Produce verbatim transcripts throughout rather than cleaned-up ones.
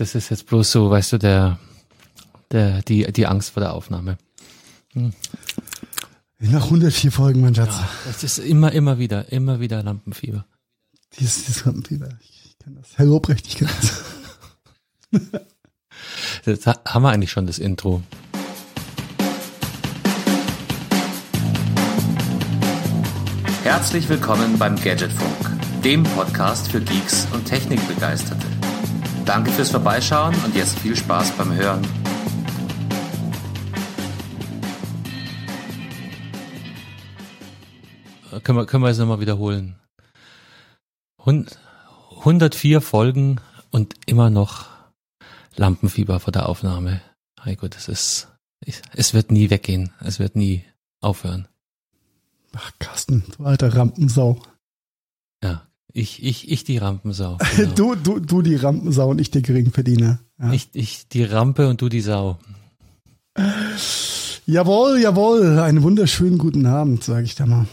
das ist jetzt bloß so, weißt du, der, der, die, die Angst vor der Aufnahme. Hm. Nach hundertvier Folgen, mein Schatz. Ja, das ist immer, immer wieder, immer wieder Lampenfieber. Dieses, dieses Lampenfieber, ich kann das. Herr Lobrecht, ich kann das. Das haben wir eigentlich schon, das Intro. Herzlich willkommen beim Gadgetfunk, dem Podcast für Geeks und Technikbegeisterte. Danke fürs Vorbeischauen und jetzt viel Spaß beim Hören. Können wir, können wir es nochmal wiederholen. hundertvier Folgen und immer noch Lampenfieber vor der Aufnahme. Hey gut, es ist, es wird nie weggehen. Es wird nie aufhören. Ach, Carsten, du alter Rampensau. Ja, ich, ich, ich die Rampensau. Genau. Du, du, du die Rampensau und ich der Geringverdiener. Ja. Ich, ich die Rampe und du die Sau. Jawohl, jawohl. Einen wunderschönen guten Abend, sage ich da mal.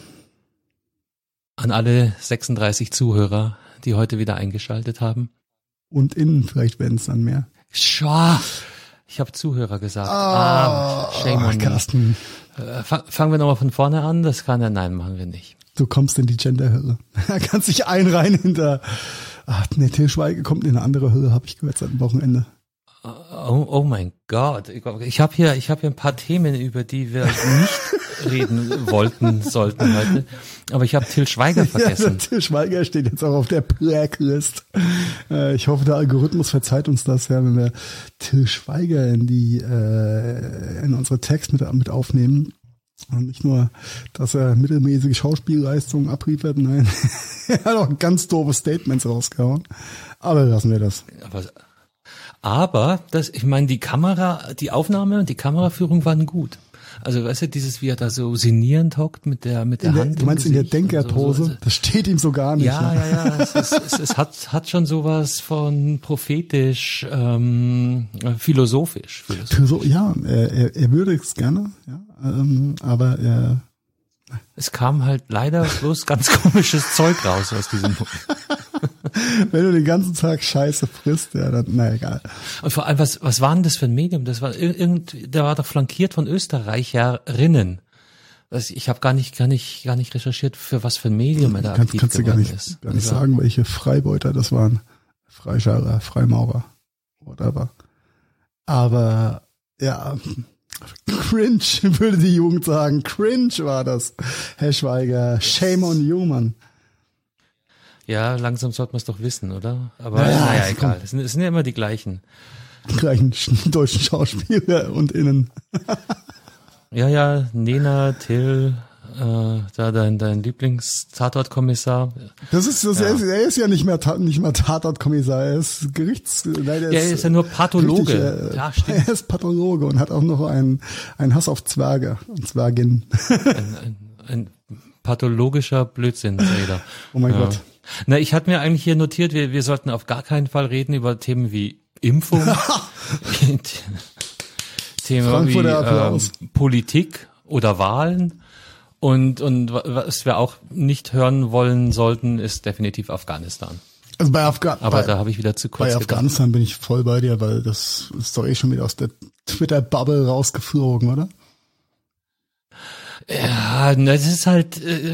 An alle sechsunddreißig Zuhörer, die heute wieder eingeschaltet haben. Und innen, vielleicht werden es dann mehr. Schau, ich habe Zuhörer gesagt. Ah, ah, shame on Carsten. me. Fangen wir nochmal von vorne an. Das kann er, nein, machen wir nicht. Du kommst in die Genderhölle. Da kannst dich einreihen hinter. Ach, nee, Til Schweiger kommt in eine andere Hölle, habe ich gehört seit dem Wochenende. Oh, oh mein Gott. Ich habe hier, ich habe hier ein paar Themen, über die wir nicht reden wollten, sollten heute. Aber ich habe Til Schweiger vergessen. Ja, Til Schweiger steht jetzt auch auf der Blacklist. Ich hoffe, der Algorithmus verzeiht uns das, ja, wenn wir Til Schweiger in die, äh, in unsere Text mit, mit aufnehmen. Und nicht nur, dass er mittelmäßige Schauspielleistungen abliefert, nein, er hat auch ganz doofe Statements rausgehauen. Aber lassen wir das. Aber, aber das, ich meine, die Kamera, die Aufnahme und die Kameraführung waren gut. Also, weißt du, dieses, wie er da so sinnierend hockt mit der, mit der, der Hand. Du meinst in der Denkerpose? So, so. Das steht ihm so gar nicht. Ja, ja, ja. Es, ist, es, es hat, hat schon sowas von prophetisch, ähm, philosophisch. philosophisch. Ja, er, er würde es gerne, ja, ähm, aber er. Es kam halt leider bloß ganz komisches Zeug raus aus diesem Mund. Wenn du den ganzen Tag Scheiße frisst, ja, dann, na egal. Und vor allem, was, was war denn das für ein Medium? Das war irgend, der war doch flankiert von Österreicherinnen. Also ich habe gar nicht, gar nicht, gar nicht recherchiert, für was für ein Medium er da Kann, aktiv kannst du gar nicht, ist. gar nicht also, sagen, welche Freibeuter das waren. Freischalter, Freimaurer, whatever. Aber, ja, cringe, würde die Jugend sagen. Cringe war das, Herr Schweiger. Shame on you, Mann. Ja, langsam sollte man es doch wissen, oder? Aber naja, naja, egal. Es sind, es sind ja immer die gleichen. Die gleichen deutschen Schauspieler und innen. Ja, ja, Nena, Till, äh, da dein, dein Lieblings-Tatort-Kommissar. Das ist, das ja. er, ist, er ist ja nicht mehr, nicht mehr Tatort-Kommissar, er ist Gerichts, nein, er ja, er ist ja nur Pathologe. Richtig, äh, ja, stimmt. Er ist Pathologe und hat auch noch einen, einen Hass auf Zwerge und Zwerginnen. Ein, ein, ein pathologischer Blödsinnreder. Oh mein ja. Gott. Na, ich hatte mir eigentlich hier notiert, wir, wir sollten auf gar keinen Fall reden über Themen wie Impfung, Themen wie ähm, Politik oder Wahlen und, und was wir auch nicht hören wollen sollten, ist definitiv Afghanistan. Also bei Afghanistan. Aber bei, da habe ich wieder zu kurz Bei gedacht. Afghanistan bin ich voll bei dir, weil das ist doch eh schon wieder aus der Twitter-Bubble rausgeflogen, oder? Ja, das ist halt, äh,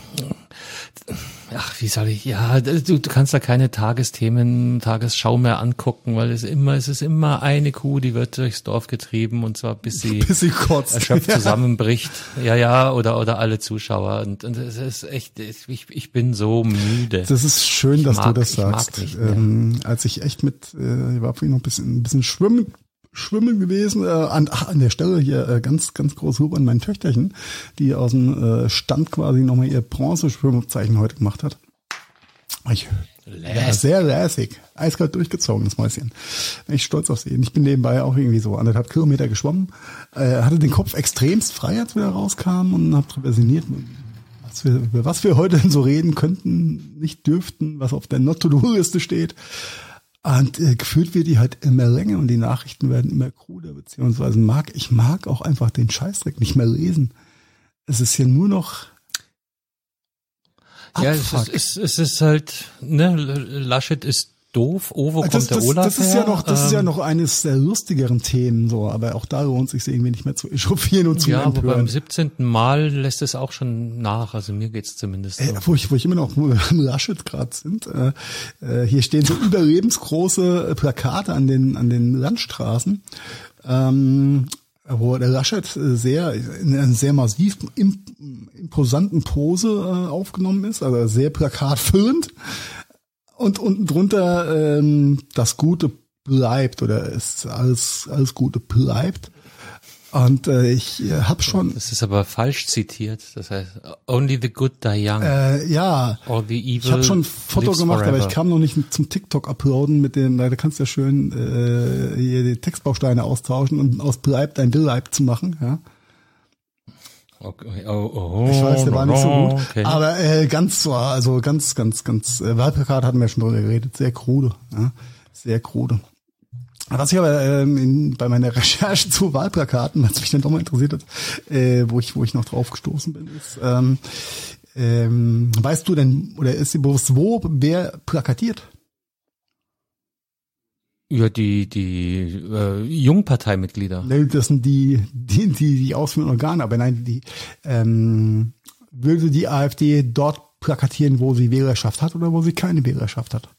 ach, wie soll ich, ja, du, du kannst da keine Tagesthemen, Tagesschau mehr angucken, weil es immer, es ist immer eine Kuh, die wird durchs Dorf getrieben und zwar bis sie, bis sie kotzt. erschöpft zusammenbricht. Ja, ja, oder, oder alle Zuschauer und, und es ist echt, ich, ich bin so müde. Das ist schön, ich dass mag, du das sagst. Ich ähm, als ich echt mit, äh, ich war vorhin noch ein bisschen, ein bisschen schwimmen, Schwimmen gewesen, äh, an, ach, an der Stelle hier äh, ganz, ganz groß Lob an mein Töchterchen, die aus dem äh, Stand quasi nochmal ihr Bronze-Schwimmzeichen heute gemacht hat. Ich, ja, sehr lässig, eiskalt durchgezogen, das Mäuschen. Bin ich stolz auf sie. Und ich bin nebenbei auch irgendwie so anderthalb Kilometer geschwommen, äh, hatte den Kopf extremst frei, als wir da rauskamen und habe drüber sinniert, was wir, über was wir heute denn so reden könnten, nicht dürften, was auf der Not-to-Do-Liste steht. Und äh, gefühlt wird die halt immer länger und die Nachrichten werden immer kruder, beziehungsweise mag ich mag auch einfach den Scheißdreck nicht mehr lesen. Es ist hier nur noch Ja, es ist, es, es ist halt, ne, Laschet ist doof. Oh, wo das, kommt der das, Olaf das ist her? ja noch, das ähm, ist ja noch eines der lustigeren Themen, so, aber auch da lohnt es sich irgendwie nicht mehr zu echauffieren und zu ja, aber empören. beim siebzehnten Mal lässt es auch schon nach, also mir geht's zumindest so. Äh, wo ich, wo ich immer noch am Laschet gerade sind, äh, äh, hier stehen so überlebensgroße Plakate an den, an den Landstraßen, ähm, wo der Laschet sehr, in einer sehr massiv imposanten Pose äh, aufgenommen ist, also sehr plakatfüllend. Und unten drunter ähm, das Gute bleibt oder es alles alles Gute bleibt. Und äh, ich äh, habe schon. Das ist aber falsch zitiert. Das heißt, only the good die young. Äh, ja. Or the evil ich habe schon ein Foto lives gemacht, forever. aber ich kam noch nicht zum TikTok uploaden mit den. Da kannst du ja schön äh, hier die Textbausteine austauschen und aus bleibt ein Bleibt zu machen. Ja. Okay. Oh, oh, Ich weiß, der war nicht so gut. Okay. Aber äh, ganz so, also ganz, ganz, ganz, äh, Wahlplakat hatten wir schon drüber geredet, sehr krude, ja, sehr krude. Was ich aber ähm, in, bei meiner Recherche zu Wahlplakaten, was mich dann doch mal interessiert hat, äh, wo ich, wo ich noch drauf gestoßen bin, ist, ähm, ähm, weißt du denn, oder ist dir bewusst, wo wer plakatiert? Ja, die, die äh, Jungparteimitglieder. Nee, das sind die, die, die, die ausführenden Organe, aber nein, die, ähm, würde die AfD dort plakatieren, wo sie Wählerschaft hat oder wo sie keine Wählerschaft hat?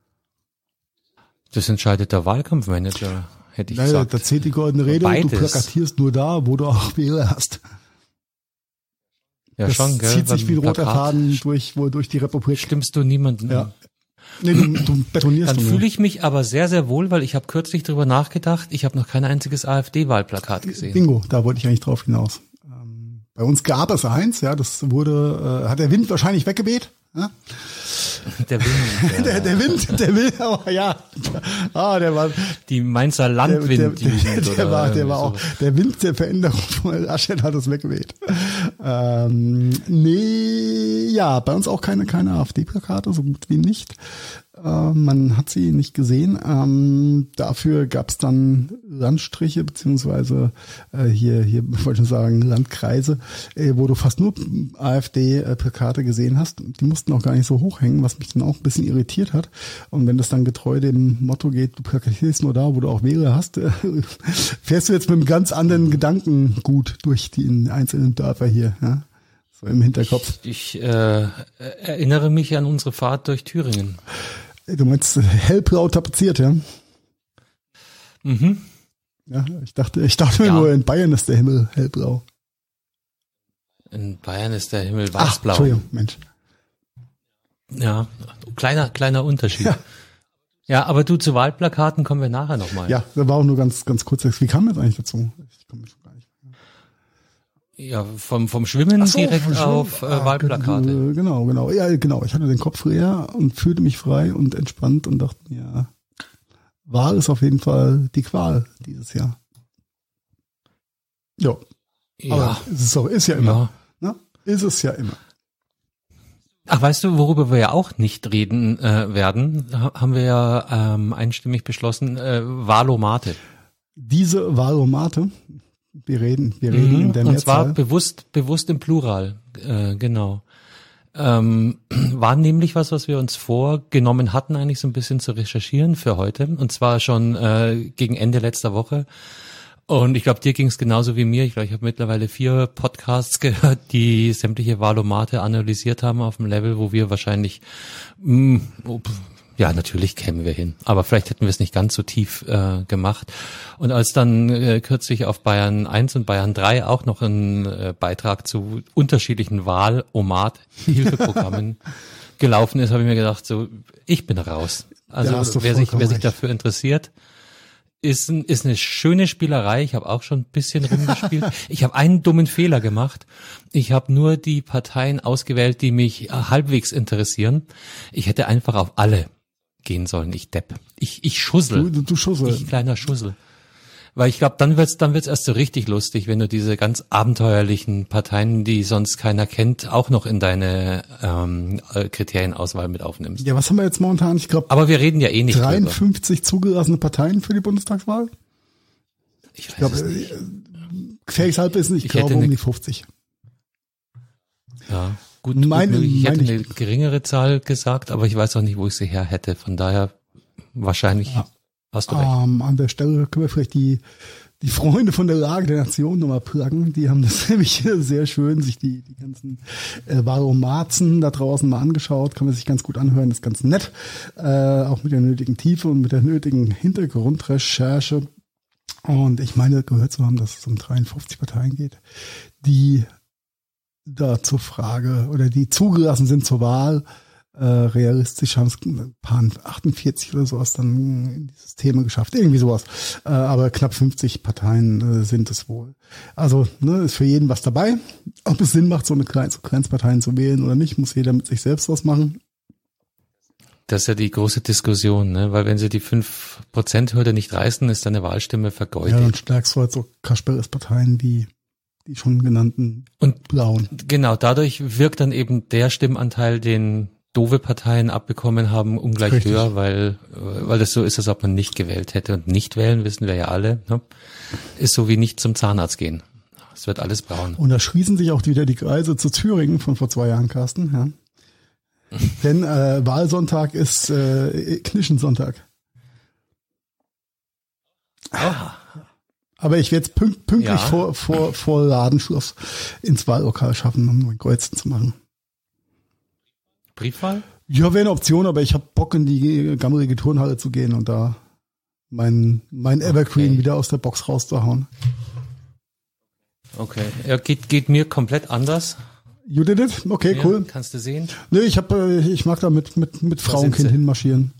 Das entscheidet der Wahlkampfmanager, hätte ich Naja, gesagt. da zählt die goldene Rede, Beides. du plakatierst nur da, wo du auch Wähler hast. Ja, das schon, gell? zieht sich wie ein Beim roter Plakat Faden durch, wo, durch die Republik. Stimmst du niemanden? Ja. Nee, du, du betonierst Dann du nur. fühle ich mich aber sehr, sehr wohl, weil ich habe kürzlich drüber nachgedacht, ich habe noch kein einziges AfD-Wahlplakat gesehen. Bingo, da wollte ich eigentlich drauf hinaus. Ähm, bei uns gab es eins, ja, das wurde, äh, hat der Wind wahrscheinlich weggeweht. Ja? Der Wind. Ja. Der, der Wind, der will, aber ja, ah, der war, Die Mainzer der, Landwind. der, der, der, oder war, der war auch, sowas. der Wind der Veränderung von Laschet hat es weggeweht. Ähm, nee, ja, bei uns auch keine, keine AfD-Plakate, so gut wie nicht. Ähm, man hat sie nicht gesehen. Ähm, dafür gab es dann Landstriche, beziehungsweise äh, hier, hier wollte ich sagen, Landkreise, äh, wo du fast nur AfD-Plakate gesehen hast. Die mussten auch gar nicht so hoch hängen, was mich dann auch ein bisschen irritiert hat. Und wenn das dann getreu dem Motto geht, du plakatierst nur da, wo du auch Wähler hast, äh, fährst du jetzt mit einem ganz anderen Gedankengut durch die einzelnen Dörfer hier, ja? So im Hinterkopf. Ich, ich äh, erinnere mich an unsere Fahrt durch Thüringen. Du meinst hellblau tapeziert, ja? Mhm. Ja, ich dachte, ich dachte Ja. nur, in Bayern ist der Himmel hellblau. In Bayern ist der Himmel Ach, weißblau. Entschuldigung, Mensch. Ja, kleiner, kleiner Unterschied. Ja. Ja. aber du, zu Wahlplakaten kommen wir nachher nochmal. Ja, da war auch nur ganz, ganz kurz. Wie kam das eigentlich dazu? Ich komme schon gar nicht. Ja, vom, vom Schwimmen Ach so, direkt von Schwimmen. auf äh, Ah, Wahlplakate. äh, Genau, genau. Ja, genau. Ich hatte den Kopf leer und fühlte mich frei und entspannt und dachte mir, ja, Wahl ist auf jeden Fall die Qual dieses Jahr. Jo, Ja. aber es ist, auch, ist ja immer. ja. Ne? Ist es ja immer. Ach, weißt du, worüber wir ja auch nicht reden äh, werden, ha- haben wir ja ähm, einstimmig beschlossen, äh, Wahlomate. Diese Wahlomate, wir reden, wir reden Mhm, in der und zwar Mehrzahl. bewusst, bewusst im Plural, äh, genau. Ähm, war nämlich was, was wir uns vorgenommen hatten, eigentlich so ein bisschen zu recherchieren für heute. Und zwar schon äh, gegen Ende letzter Woche. Und ich glaube, dir ging es genauso wie mir. Ich glaube, ich habe mittlerweile vier Podcasts gehört, die sämtliche Wahlomate analysiert haben auf dem Level, wo wir wahrscheinlich, mh, ja, natürlich kämen wir hin. Aber vielleicht hätten wir es nicht ganz so tief äh, gemacht. Und als dann äh, kürzlich auf Bayern eins und Bayern drei auch noch ein äh, Beitrag zu unterschiedlichen Wahl-Omat-Hilfeprogrammen gelaufen ist, habe ich mir gedacht, so, ich bin raus. Also Da hast du wer sich, wer vollkommen sich recht. dafür interessiert, ist, ein, ist eine schöne Spielerei. Ich habe auch schon ein bisschen rumgespielt. Ich habe einen dummen Fehler gemacht. Ich habe nur die Parteien ausgewählt, die mich halbwegs interessieren. Ich hätte einfach auf alle gehen sollen. Ich Depp. Ich, ich Schussel. Du, du, du Schussel. Ich kleiner Schussel. Weil ich glaube, dann wird's dann wird's erst so richtig lustig, wenn du diese ganz abenteuerlichen Parteien, die sonst keiner kennt, auch noch in deine ähm, äh, Kriterienauswahl mit aufnimmst. Ja, was haben wir jetzt momentan? Ich glaube, Aber wir reden ja eh nicht drüber. dreiundfünfzig zugelassene Parteien für die Bundestagswahl. Ich weiß Ich glaube, es nicht. gefährliches Halbwissen, ich, Ich glaube hätte um eine- die fünfzig. Ja, gut, Meine- gut möglich. Ich hätte meine eine geringere Zahl gesagt, aber ich weiß auch nicht, wo ich sie her hätte. Von daher wahrscheinlich ja. hast du recht. Ähm, an der Stelle können wir vielleicht die die Freunde von der Lage der Nation nochmal pluggen. Die haben das nämlich sehr schön, sich die die ganzen äh, Varomazen da draußen mal angeschaut. Kann man sich ganz gut anhören, das ist ganz nett. Äh, auch mit der nötigen Tiefe und mit der nötigen Hintergrundrecherche. Und ich meine, gehört zu haben, dass es um dreiundfünfzig Parteien geht, die da zur Frage oder die zugelassen sind zur Wahl. Äh, realistisch haben es ein paar achtundvierzig oder sowas dann in dieses Thema geschafft, irgendwie sowas. Äh, aber knapp fünfzig Parteien äh, sind es wohl. Also ne, ist für jeden was dabei. Ob es Sinn macht, so eine Klein- so Kleinstparteien zu wählen oder nicht, muss jeder mit sich selbst was machen. Das ist ja die große Diskussion, ne? Weil wenn sie die fünf Prozent Hürde nicht reißen, ist deine Wahlstimme vergeudet. Ja, dann stärkst du halt so Kasperes-Parteien wie die schon genannten und Blauen. Genau, dadurch wirkt dann eben der Stimmanteil, den doofe Parteien abbekommen haben, ungleich Richtig. höher, weil weil das so ist, als ob man nicht gewählt hätte. Und nicht wählen, wissen wir ja alle, ne? Ist so wie nicht zum Zahnarzt gehen. Es wird alles braun. Und da schließen sich auch wieder die Kreise zu Thüringen von vor zwei Jahren, Carsten. Ja. Denn äh, Wahlsonntag ist äh, Knischensonntag. Aha. Aber ich werde es pünkt, pünktlich Ja. vor, vor, vor Ladenschluss ins Wahllokal schaffen, um mein Kreuzen zu machen. Briefwahl? Ja, wäre eine Option, aber ich habe Bock, in die gammelige Turnhalle zu gehen und da mein, mein Evergreen Okay. wieder aus der Box rauszuhauen. Okay. Ja, geht, geht mir komplett anders. You did it? Okay, Ja, cool. kannst du sehen. Nee, ich hab, äh, ich mag da mit, mit, mit Frauenkind sind sie. hinmarschieren.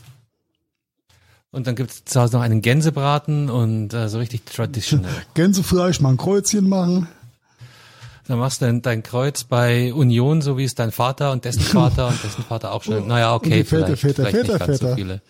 Und dann gibt's zu Hause noch einen Gänsebraten und äh, so richtig traditional. Gänsefleisch, mal ein Kreuzchen machen. Dann machst du dein, dein Kreuz bei Union, so wie es dein Vater und dessen Vater und dessen Vater auch schon. Naja, Und okay, die Väter, vielleicht, Väter, vielleicht Väter, nicht ganz Väter. so viele.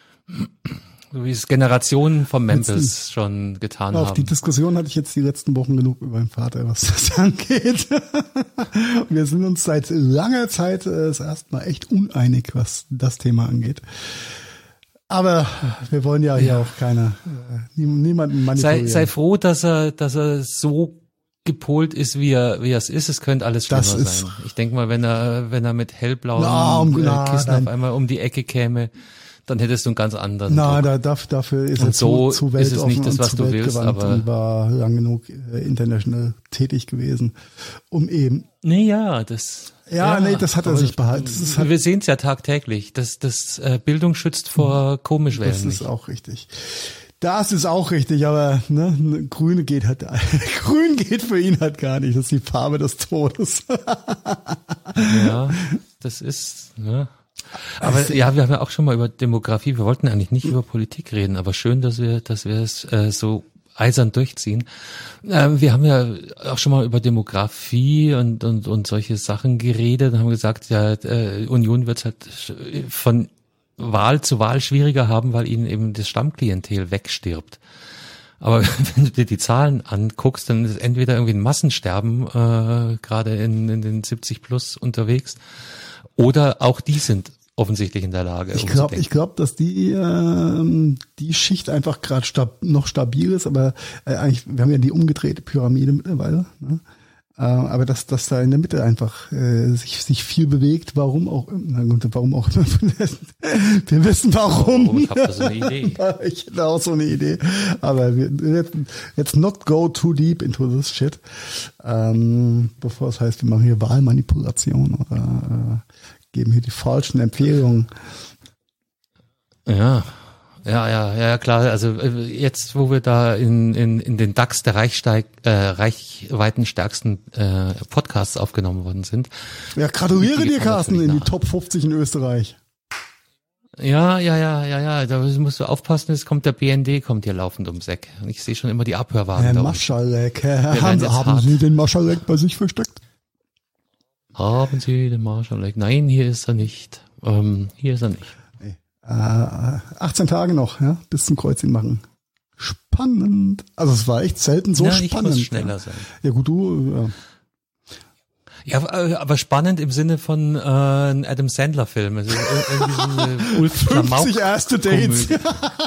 So wie es Generationen von Mempels schon getan Auf die haben. Diskussion hatte ich jetzt die letzten Wochen genug über meinen Vater, was das angeht. Wir sind uns seit langer Zeit äh, das erste Mal echt uneinig, was das Thema angeht. Aber wir wollen ja hier Ja. auch keine, äh, niemanden manipulieren. Sei, sei froh, dass er, dass er so gepolt ist, wie er, wie er es ist. Es könnte alles schlimmer Das ist- sein. Ich denke mal, wenn er, wenn er mit hellblauen Na, um- äh, na, Kissen nein. auf einmal um die Ecke käme, dann hättest du einen ganz anderen. Na, Druck. da, darf, dafür ist Und er so zu, zu ist es weltoffen nicht das, und was zu du willst, weltgewandt aber- und war lang genug äh, international tätig gewesen, um eben, Nee, ja, das. ja, nee, das hat er aber sich behalten. Das ist halt, wir sehen es ja tagtäglich. Das, das äh, Bildung schützt vor komisch werden. das ist nicht. auch richtig. Das ist auch richtig, aber ne, ne, Grüne geht halt, Grün geht für ihn halt gar nicht. Das ist die Farbe des Todes. Ja, das ist. Ne. Aber ja, wir haben ja auch schon mal über Demografie. Wir wollten eigentlich nicht über Politik reden, aber schön, dass wir, dass wir es äh, so eisern durchziehen. Ähm, wir haben ja auch schon mal über Demografie und und und solche Sachen geredet und haben gesagt, ja, äh, Union wird halt von Wahl zu Wahl schwieriger haben, weil ihnen eben das Stammklientel wegstirbt. Aber wenn du dir die Zahlen anguckst, dann ist entweder irgendwie ein Massensterben äh, gerade in, in den siebzig plus unterwegs, oder auch die sind offensichtlich in der Lage. Ich glaube, ich glaube, dass die ähm, die Schicht einfach gerade stab noch stabil ist, aber äh, eigentlich, wir haben ja die umgedrehte Pyramide mittlerweile, ne? Äh, aber dass dass da in der Mitte einfach äh, sich sich viel bewegt, warum auch, na gut, warum auch immer. Wir wissen warum. Oh, ich habe da so eine Idee. Ich hätte auch so eine Idee, aber wir let's, let's not go too deep into this shit, ähm, bevor es heißt, wir machen hier Wahlmanipulation oder äh, geben hier die falschen Empfehlungen. Ja, ja, ja, ja, klar. Also äh, jetzt, wo wir da in in in den DAX der Reichsteig, äh, reichweitenstärksten äh, Podcasts aufgenommen worden sind. Ja, gratuliere Die dir, geht man Carsten, in natürlich die nach. Top fünfzig in Österreich. Ja, ja, ja, ja, ja. Da musst du aufpassen. Jetzt kommt der B N D, kommt hier laufend ums Eck. Und ich sehe schon immer die Abhörwagen Herr da unten. Maschalek, Herr werden Hans, jetzt haben hart. Sie den Maschalek bei sich versteckt? Haben Sie den Marshall? Nein, hier ist er nicht. Ähm, hier ist er nicht. Äh, achtzehn Tage noch, ja, bis zum Kreuzchen machen. Spannend. Also es war echt selten so ja, ich spannend. muss schneller sein. Ja gut, du, ja. Ja, äh, aber spannend im Sinne von äh, einem Adam Sandler Film. Also ir- irgendwie so eine Ulf Klamauk fünfzig erste Dates. Komödie.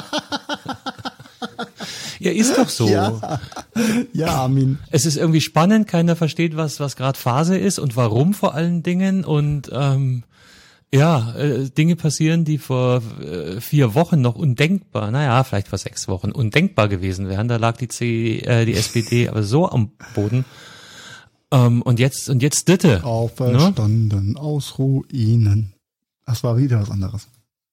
Ja, ist doch so. Ja. Ja, Armin. Es ist irgendwie spannend, keiner versteht, was was gerade Phase ist und warum vor allen Dingen und ähm, Ja, äh, Dinge passieren, die vor äh, vier Wochen noch undenkbar, naja, vielleicht vor sechs Wochen undenkbar gewesen wären. Da lag die C, äh, die S P D aber so am Boden. Ähm, und jetzt und jetzt Ditte. Auferstanden, ne? Aus Ruinen. Das war wieder was anderes.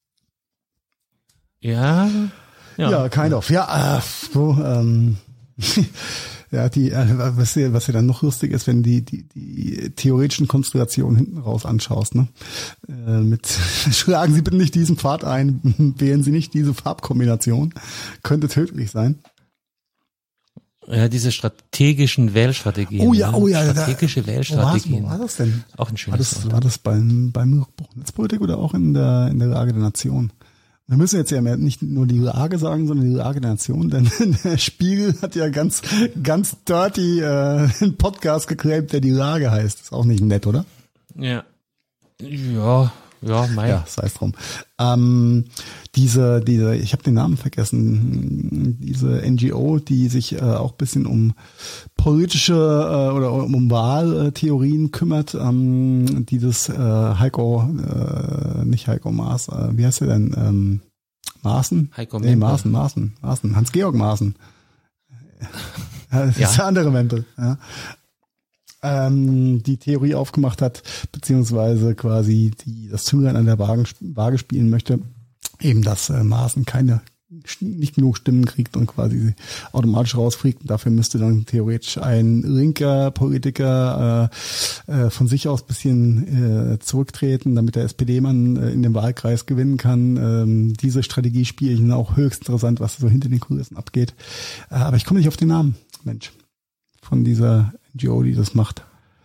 Ja. Ja, ja kind of. Ja, äh, so, ähm, ja, die, äh, was ja, was ja dann noch lustig ist, wenn die, die, die theoretischen Konstellationen hinten raus anschaust, ne? Äh, mit, schlagen Sie bitte nicht diesen Pfad ein, wählen Sie nicht diese Farbkombination. Könnte tödlich sein. Ja, diese strategischen Wählstrategien. Oh ja, oh ja. Strategische da, Wählstrategien. Wo war das denn? Auch ein schönes War das, Wort. war das beim, beim Netzpolitik oder auch in der, in der Lage der Nation? Wir müssen jetzt ja nicht nur die Lage sagen, sondern die Lage der Nation, denn der Spiegel hat ja ganz, ganz dirty äh, einen Podcast geclaimt, der die Lage heißt. Ist auch nicht nett, oder? Ja. Ja, ja, mei. Ja, sei es drum. Ähm, diese, diese, ich habe den Namen vergessen, diese N G O, die sich äh, auch bisschen um politische äh, oder um Wahltheorien kümmert, ähm, dieses äh, Heiko, äh, nicht Heiko Maas, äh, wie heißt der denn? Ähm, Maaßen? Heiko Nee, Maaßen, Maaßen, Maaßen, Hans-Georg Maaßen. Ja, das Ja. ist der andere Mempel, ja. Ähm, die Theorie aufgemacht hat, beziehungsweise quasi die das Zünglein an der Waage, Waage spielen möchte, eben dass äh, Maaßen keine nicht genug Stimmen kriegt und quasi automatisch rausfliegt. Und dafür müsste dann theoretisch ein linker Politiker äh, äh, von sich aus bisschen äh, zurücktreten, damit der S P D-Mann äh, in dem Wahlkreis gewinnen kann. Ähm, diese Strategie spiele ich auch höchst interessant, was so hinter den Kulissen abgeht. Äh, aber ich komme nicht auf den Namen, Mensch, von dieser N G O, die das macht.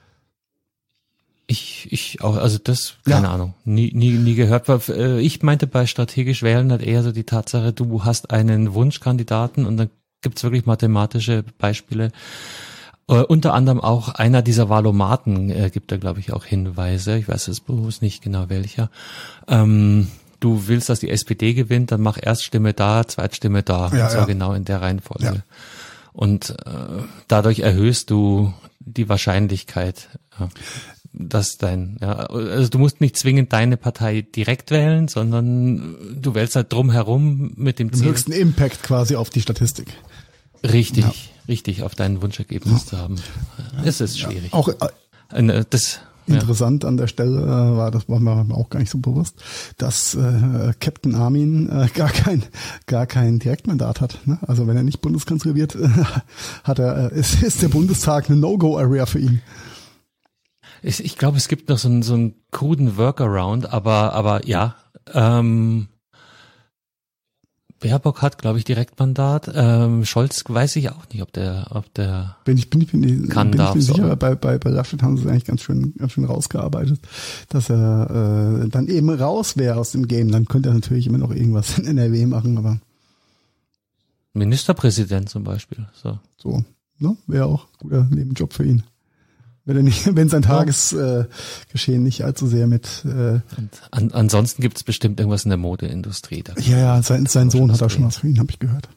Ich, ich auch, also das, keine Ja. Ahnung, nie, nie, nie gehört. Ich meinte bei strategisch wählen halt eher so die Tatsache, du hast einen Wunschkandidaten und dann gibt's wirklich mathematische Beispiele. Äh, unter anderem auch einer dieser Valomaten äh, gibt da, glaube ich, auch Hinweise. Ich weiß es bewusst nicht genau welcher. Ähm, du willst, dass die S P D gewinnt, dann mach Erststimme da, Zweitstimme da. Ja, und zwar ja. genau in der Reihenfolge. Ja. Und äh, dadurch erhöhst du die Wahrscheinlichkeit, ja, dass dein, ja, also du musst nicht zwingend deine Partei direkt wählen, sondern du wählst halt drumherum mit dem Den Ziel, höchsten Impact quasi auf die Statistik. richtig, Ja. richtig auf dein Wunschergebnis ja. zu haben. Es ist schwierig. Auch äh, Äh, Das, ja. interessant an der Stelle äh, war, das war mir auch gar nicht so bewusst, dass äh, Captain Armin äh, gar kein gar kein Direktmandat hat. Ne? Also wenn er nicht Bundeskanzler wird, äh, hat er äh, ist, ist der Bundestag eine No-Go-Area für ihn. Ich, ich glaube, es gibt noch so einen, so einen kruden Workaround, aber, aber ja, ähm, Baerbock hat, glaube ich, Direktmandat. Ähm, Scholz weiß ich auch nicht, ob der, ob der Bin ich bin ich bin, ich, kann, bin ich darf, mir sicher, so. bei bei bei Laschet haben sie es eigentlich ganz schön ganz schön rausgearbeitet, dass er äh, dann eben raus wäre aus dem Game. Dann könnte er natürlich immer noch irgendwas in N R W machen, aber Ministerpräsident zum Beispiel. So. so, ne, wäre auch ein guter Nebenjob für ihn. Wenn er nicht, wenn sein Tagesgeschehen äh, nicht allzu sehr mit äh, Und an, ansonsten gibt es bestimmt irgendwas in der Modeindustrie. Da ja, ja, sein, sein Sohn hat auch schon drehen. was für ihn, habe ich gehört.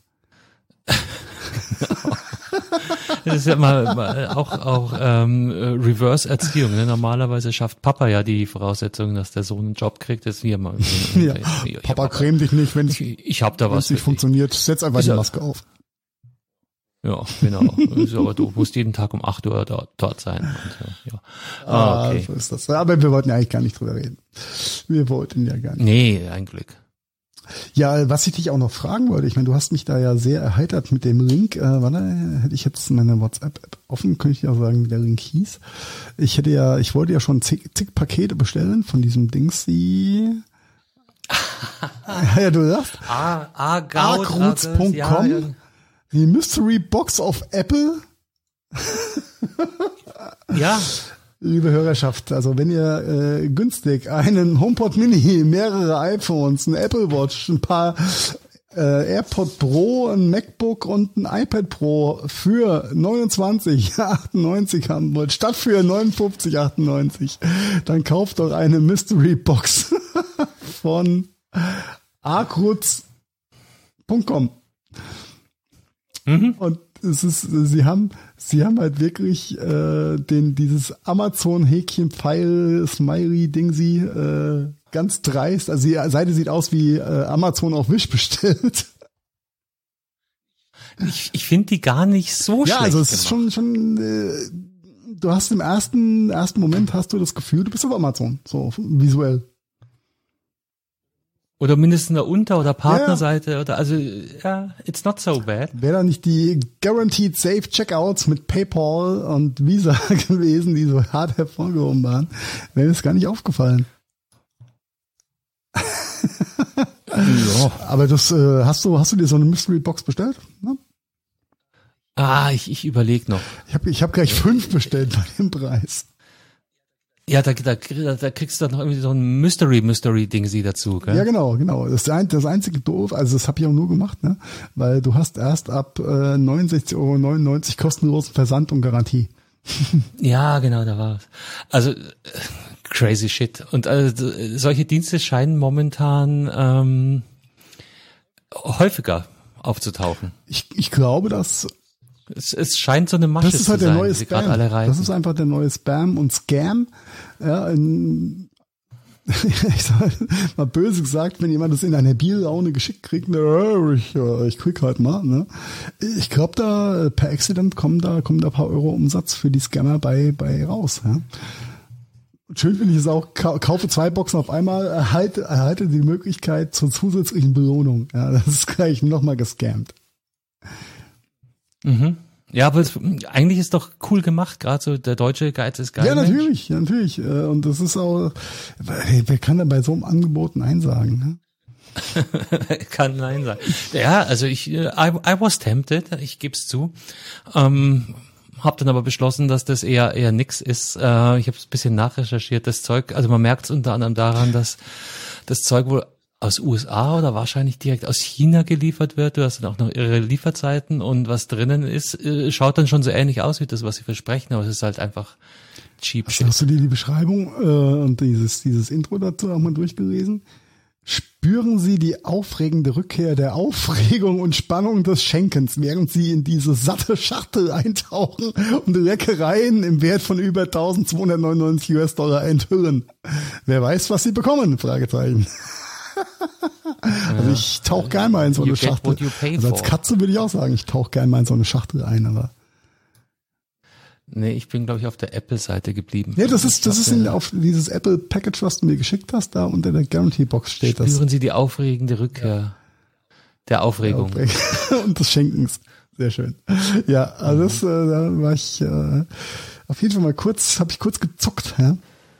Das ist ja mal, mal auch auch ähm, Reverse-Erziehung. Ne? Normalerweise schafft Papa ja die Voraussetzung, dass der Sohn einen Job kriegt. Das ist hier mal. Ja. Papa, creme dich nicht, wenn es Ich, ich hab da was. nicht für funktioniert. Setz einfach Ist die ja- Maske auf. dich. Ja, genau. Also, aber du musst jeden Tag um acht Uhr dort, dort sein. Und, so, ja. Ah, okay. So ist das. Aber wir wollten ja eigentlich gar nicht drüber reden. Wir wollten ja gar nicht. Nee, ein Glück. Ja, was ich dich auch noch fragen wollte, ich meine, du hast mich da ja sehr erheitert mit dem Link. Äh, warte, hätte ich jetzt meine WhatsApp-App offen, könnte ich dir auch sagen, wie der Link hieß. Ich hätte ja, ich wollte ja schon zig, zig Pakete bestellen von diesem Dingsy. Ja, du sagst, Ah, ah, agruz Punkt com, die Mystery Box of Apple. Ja, Liebe Hörerschaft, also wenn ihr äh, günstig einen HomePod Mini, mehrere iPhones, ein Apple Watch, ein paar äh, AirPod Pro, ein MacBook und ein iPad Pro für neunundzwanzig achtundneunzig haben wollt, statt für neunundfünfzig achtundneunzig, dann kauft doch eine Mystery Box von agruz Punkt com. Mhm. Und es ist, sie haben, sie haben halt wirklich äh, den dieses Amazon-Häkchen-Pfeil, Smiley-Dingsy, äh, ganz dreist. Also die Seite sieht aus wie äh, Amazon auf Wish bestellt. Ich, ich finde die gar nicht so schlecht. Ja, also es gemacht. ist schon, schon äh, du hast im ersten, ersten Moment hast du das Gefühl, du bist auf Amazon, so visuell. Oder mindestens eine Unter- oder Partnerseite ja. oder also ja, it's not so bad. Wäre da nicht die Guaranteed Safe Checkouts mit PayPal und Visa gewesen, die so hart hervorgehoben waren, wäre mir das gar nicht aufgefallen. Ja. Aber das äh, hast du hast du dir so eine Mystery Box bestellt? Ja? Ah, ich, ich überlege noch. Ich habe ich hab gleich fünf bestellt bei dem Preis. Ja, da, da, da kriegst du dann noch irgendwie so ein Mystery-Mystery-Ding sie dazu, gell? Ja, genau, genau. Das ist ein, das einzige doof, also das habe ich auch nur gemacht, ne? Weil du hast erst ab äh, neunundsechzig Euro neunundneunzig kostenlosen Versand und Garantie. Ja, genau, da war es. Also äh, crazy shit. Und also, solche Dienste scheinen momentan ähm, häufiger aufzutauchen. Ich, ich glaube, dass Es, es scheint so eine Masche das ist zu halt sein, der neue die sie gerade alle Spam. reißen. Das ist einfach der neue Spam und Scam. Ja, in, ich sag mal böse gesagt, wenn jemand das in einer Bierlaune geschickt kriegt, ne, ich, ich krieg halt mal. Ne? Ich glaube, da per Accident kommen da kommen da ein paar Euro Umsatz für die Scammer bei bei raus. Ja? Schön finde ich es auch, kaufe zwei Boxen auf einmal, erhalte, erhalte die Möglichkeit zur zusätzlichen Belohnung. Ja, das ist gleich nochmal gescammt. Mhm. Ja, aber es, eigentlich ist doch cool gemacht, gerade so der deutsche Geiz ist geil. Ja, Mensch. natürlich, ja, natürlich. Und das ist auch, hey, wer kann denn bei so einem Angebot Nein sagen? Ne? Kann nein sein. Ja, also ich, I, I was tempted, ich geb's zu. Ähm, hab dann aber beschlossen, dass das eher eher nix ist. Äh, ich habe ein bisschen nachrecherchiert, das Zeug, also man merkt es unter anderem daran, dass das Zeug wohl aus U S A oder wahrscheinlich direkt aus China geliefert wird. Du hast dann auch noch ihre Lieferzeiten und was drinnen ist, äh, schaut dann schon so ähnlich aus wie das, was sie versprechen, aber es ist halt einfach cheap Hast, shit. hast du dir die Beschreibung äh, und dieses dieses Intro dazu auch mal durchgelesen? Spüren Sie die aufregende Rückkehr der Aufregung und Spannung des Schenkens, während Sie in diese satte Schachtel eintauchen und Leckereien im Wert von über eintausendzweihundertneunundneunzig US-Dollar enthüllen. Wer weiß, was Sie bekommen? Fragezeichen. Also ich tauche gerne mal in so eine You get Schachtel. what you pay Also als for. Katze würde ich auch sagen, ich tauche gerne mal in so eine Schachtel ein, aber. Nee, ich bin, glaube ich, auf der Apple-Seite geblieben. Ja, das ist, das ist in, dachte, auf dieses Apple Package, was du mir geschickt hast, da unter der Guarantee Box steht das. Spüren Sie die aufregende Rückkehr der Aufregung. Und des Schenkens. Sehr schön. Ja, also das, äh, da war ich äh, auf jeden Fall mal kurz, habe ich kurz gezuckt, ja.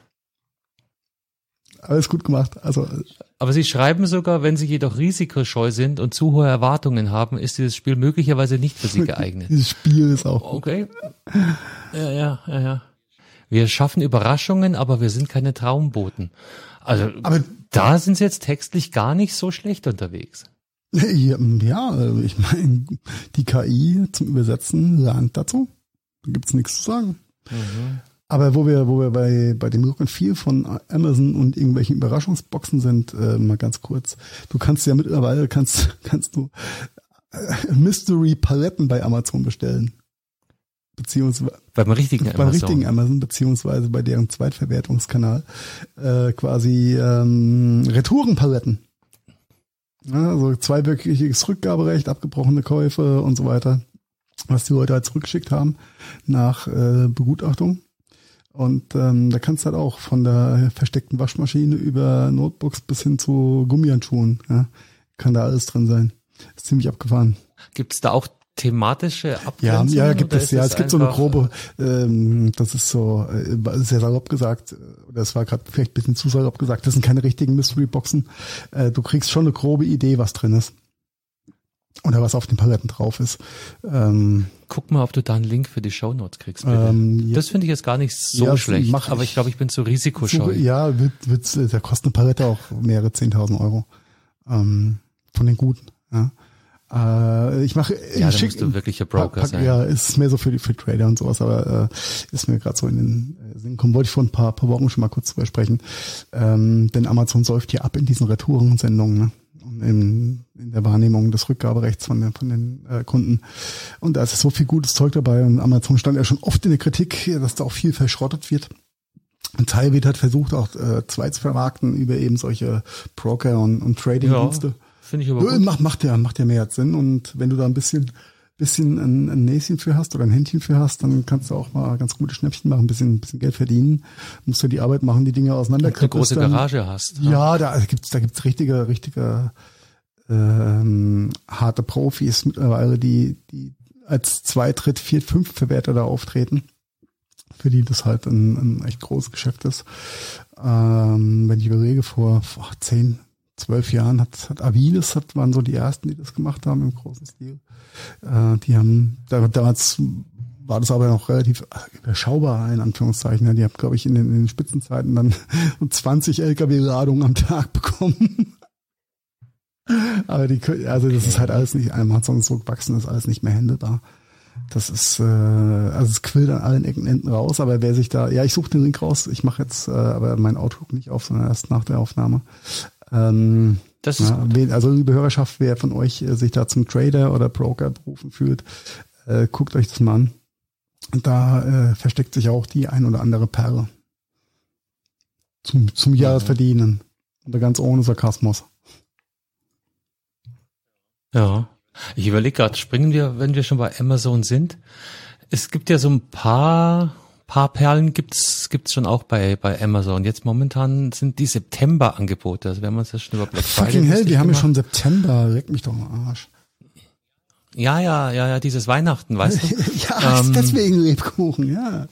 Alles gut gemacht. Also Aber Sie schreiben sogar, wenn Sie jedoch risikoscheu sind und zu hohe Erwartungen haben, ist dieses Spiel möglicherweise nicht für Sie geeignet. dieses Spiel ist auch. Okay. Ja, ja, ja, ja. Wir schaffen Überraschungen, aber wir sind keine Traumboten. Also, Aber da sind Sie jetzt textlich gar nicht so schlecht unterwegs. Ja, ja, ich meine, die K I zum Übersetzen lernt dazu. Da gibt's nichts zu sagen. Mhm. Aber wo wir, wo wir bei, bei dem Look and Feel von Amazon und irgendwelchen Überraschungsboxen sind, äh, mal ganz kurz. Du kannst ja mittlerweile, kannst, kannst du äh, Mystery Paletten bei Amazon bestellen. Beziehungsweise Beim richtigen beim Amazon. richtigen Amazon, beziehungsweise bei deren Zweitverwertungskanal, äh, quasi, ähm, Retourenpaletten. Ja, also zweiwöchiges Rückgaberecht, abgebrochene Käufe und so weiter, was die Leute halt zurückgeschickt haben nach äh, Begutachtung. Und ähm, da kannst du halt auch von der versteckten Waschmaschine über Notebooks bis hin zu Gummihandschuhen, ja, kann da alles drin sein. Ist ziemlich abgefahren. Gibt es da auch thematische Ja, Abgrenzungen? ja, gibt oder es, ist ja, das es gibt so eine einfach- grobe, ähm, das ist so, äh, sehr salopp gesagt, oder das war gerade vielleicht ein bisschen zu salopp gesagt, das sind keine richtigen Mystery-Boxen. Äh, du kriegst schon eine grobe Idee, was drin ist. Oder was auf den Paletten drauf ist. Ähm, Guck mal, ob du da einen Link für die Shownotes kriegst, bitte. Ähm, ja. Das finde ich jetzt gar nicht so Ja, das schlecht, mach aber ich. ich glaube, ich bin zu risikoscheu. so, ja, wird, wird, da kostet eine Palette auch mehrere zehntausend Euro. Ähm, von den guten, ja. Äh, ich mache, Ja, ich da schick- musst du wirklich ein Broker pack, sein. Ja, ist mehr so für die für Trader und sowas, aber äh, ist mir gerade so in den äh, Sinn gekommen. Wollte ich vor ein paar, paar Wochen schon mal kurz drüber sprechen. Ähm, denn Amazon säuft ja ab in diesen Retourensendungen, ne? Und in, in der Wahrnehmung des Rückgaberechts von den, von den äh, Kunden. Und da ist so viel gutes Zeug dabei. Und Amazon stand ja schon oft in der Kritik, dass da auch viel verschrottet wird. ein Teil wird halt versucht, auch äh, zwei zu vermarkten über eben solche Broker und, und Trading-Dienste. Ja, finde ich aber gut. Macht, macht ja, macht ja mehr Sinn. Und wenn du da ein bisschen, bisschen ein, ein Näschen für hast oder ein Händchen für hast, dann kannst du auch mal ganz gute Schnäppchen machen, ein bisschen, ein bisschen Geld verdienen. Musst du die Arbeit machen, die Dinge auseinander. Eine große Garage hast. Ja, ja da gibt's, da gibt's richtige, richtige, ähm, harte Profis mittlerweile, die, die als zwei, dritt, viert, fünf Verwerter da auftreten, für die das halt ein, ein echt großes Geschäft ist. Ähm, wenn ich überlege, vor, vor zehn, zwölf Jahren hat, hat Aviles, hat, waren so die ersten, die das gemacht haben im großen Stil. Äh, die haben, da, damals war das aber noch relativ überschaubar, in Anführungszeichen. Ja, die haben, glaube ich, in den, in den Spitzenzeiten dann zwanzig L K W-Ladungen am Tag bekommen. Aber die, also das ist halt alles nicht, Amazon ist so gewachsen, ist alles nicht mehr handelbar. Das ist, äh, also es quillt an allen Ecken Enden raus, aber wer sich da, ja, ich suche den Link raus, ich mache jetzt äh, aber mein Outlook nicht auf, sondern erst nach der Aufnahme. Ähm, das ist ja, wen, also liebe Hörerschaft, wer von euch äh, sich da zum Trader oder Broker berufen fühlt, äh, guckt euch das mal an. Und da äh, versteckt sich auch die ein oder andere Perle. Zum, zum Jahresverdienen. Und ganz ohne Sarkasmus. Ja, ich überlege gerade, springen wir, wenn wir schon bei Amazon sind. Es gibt ja so ein paar, paar Perlen gibt's, gibt's schon auch bei, bei Amazon. Jetzt momentan sind die September-Angebote. Also wir haben uns das schon über Black Friday. Fucking hell, wir haben ja schon September. Leck mich doch am Arsch. Ja, ja, ja, ja, dieses Weihnachten, weißt du? ja, ähm, deswegen Lebkuchen, ja.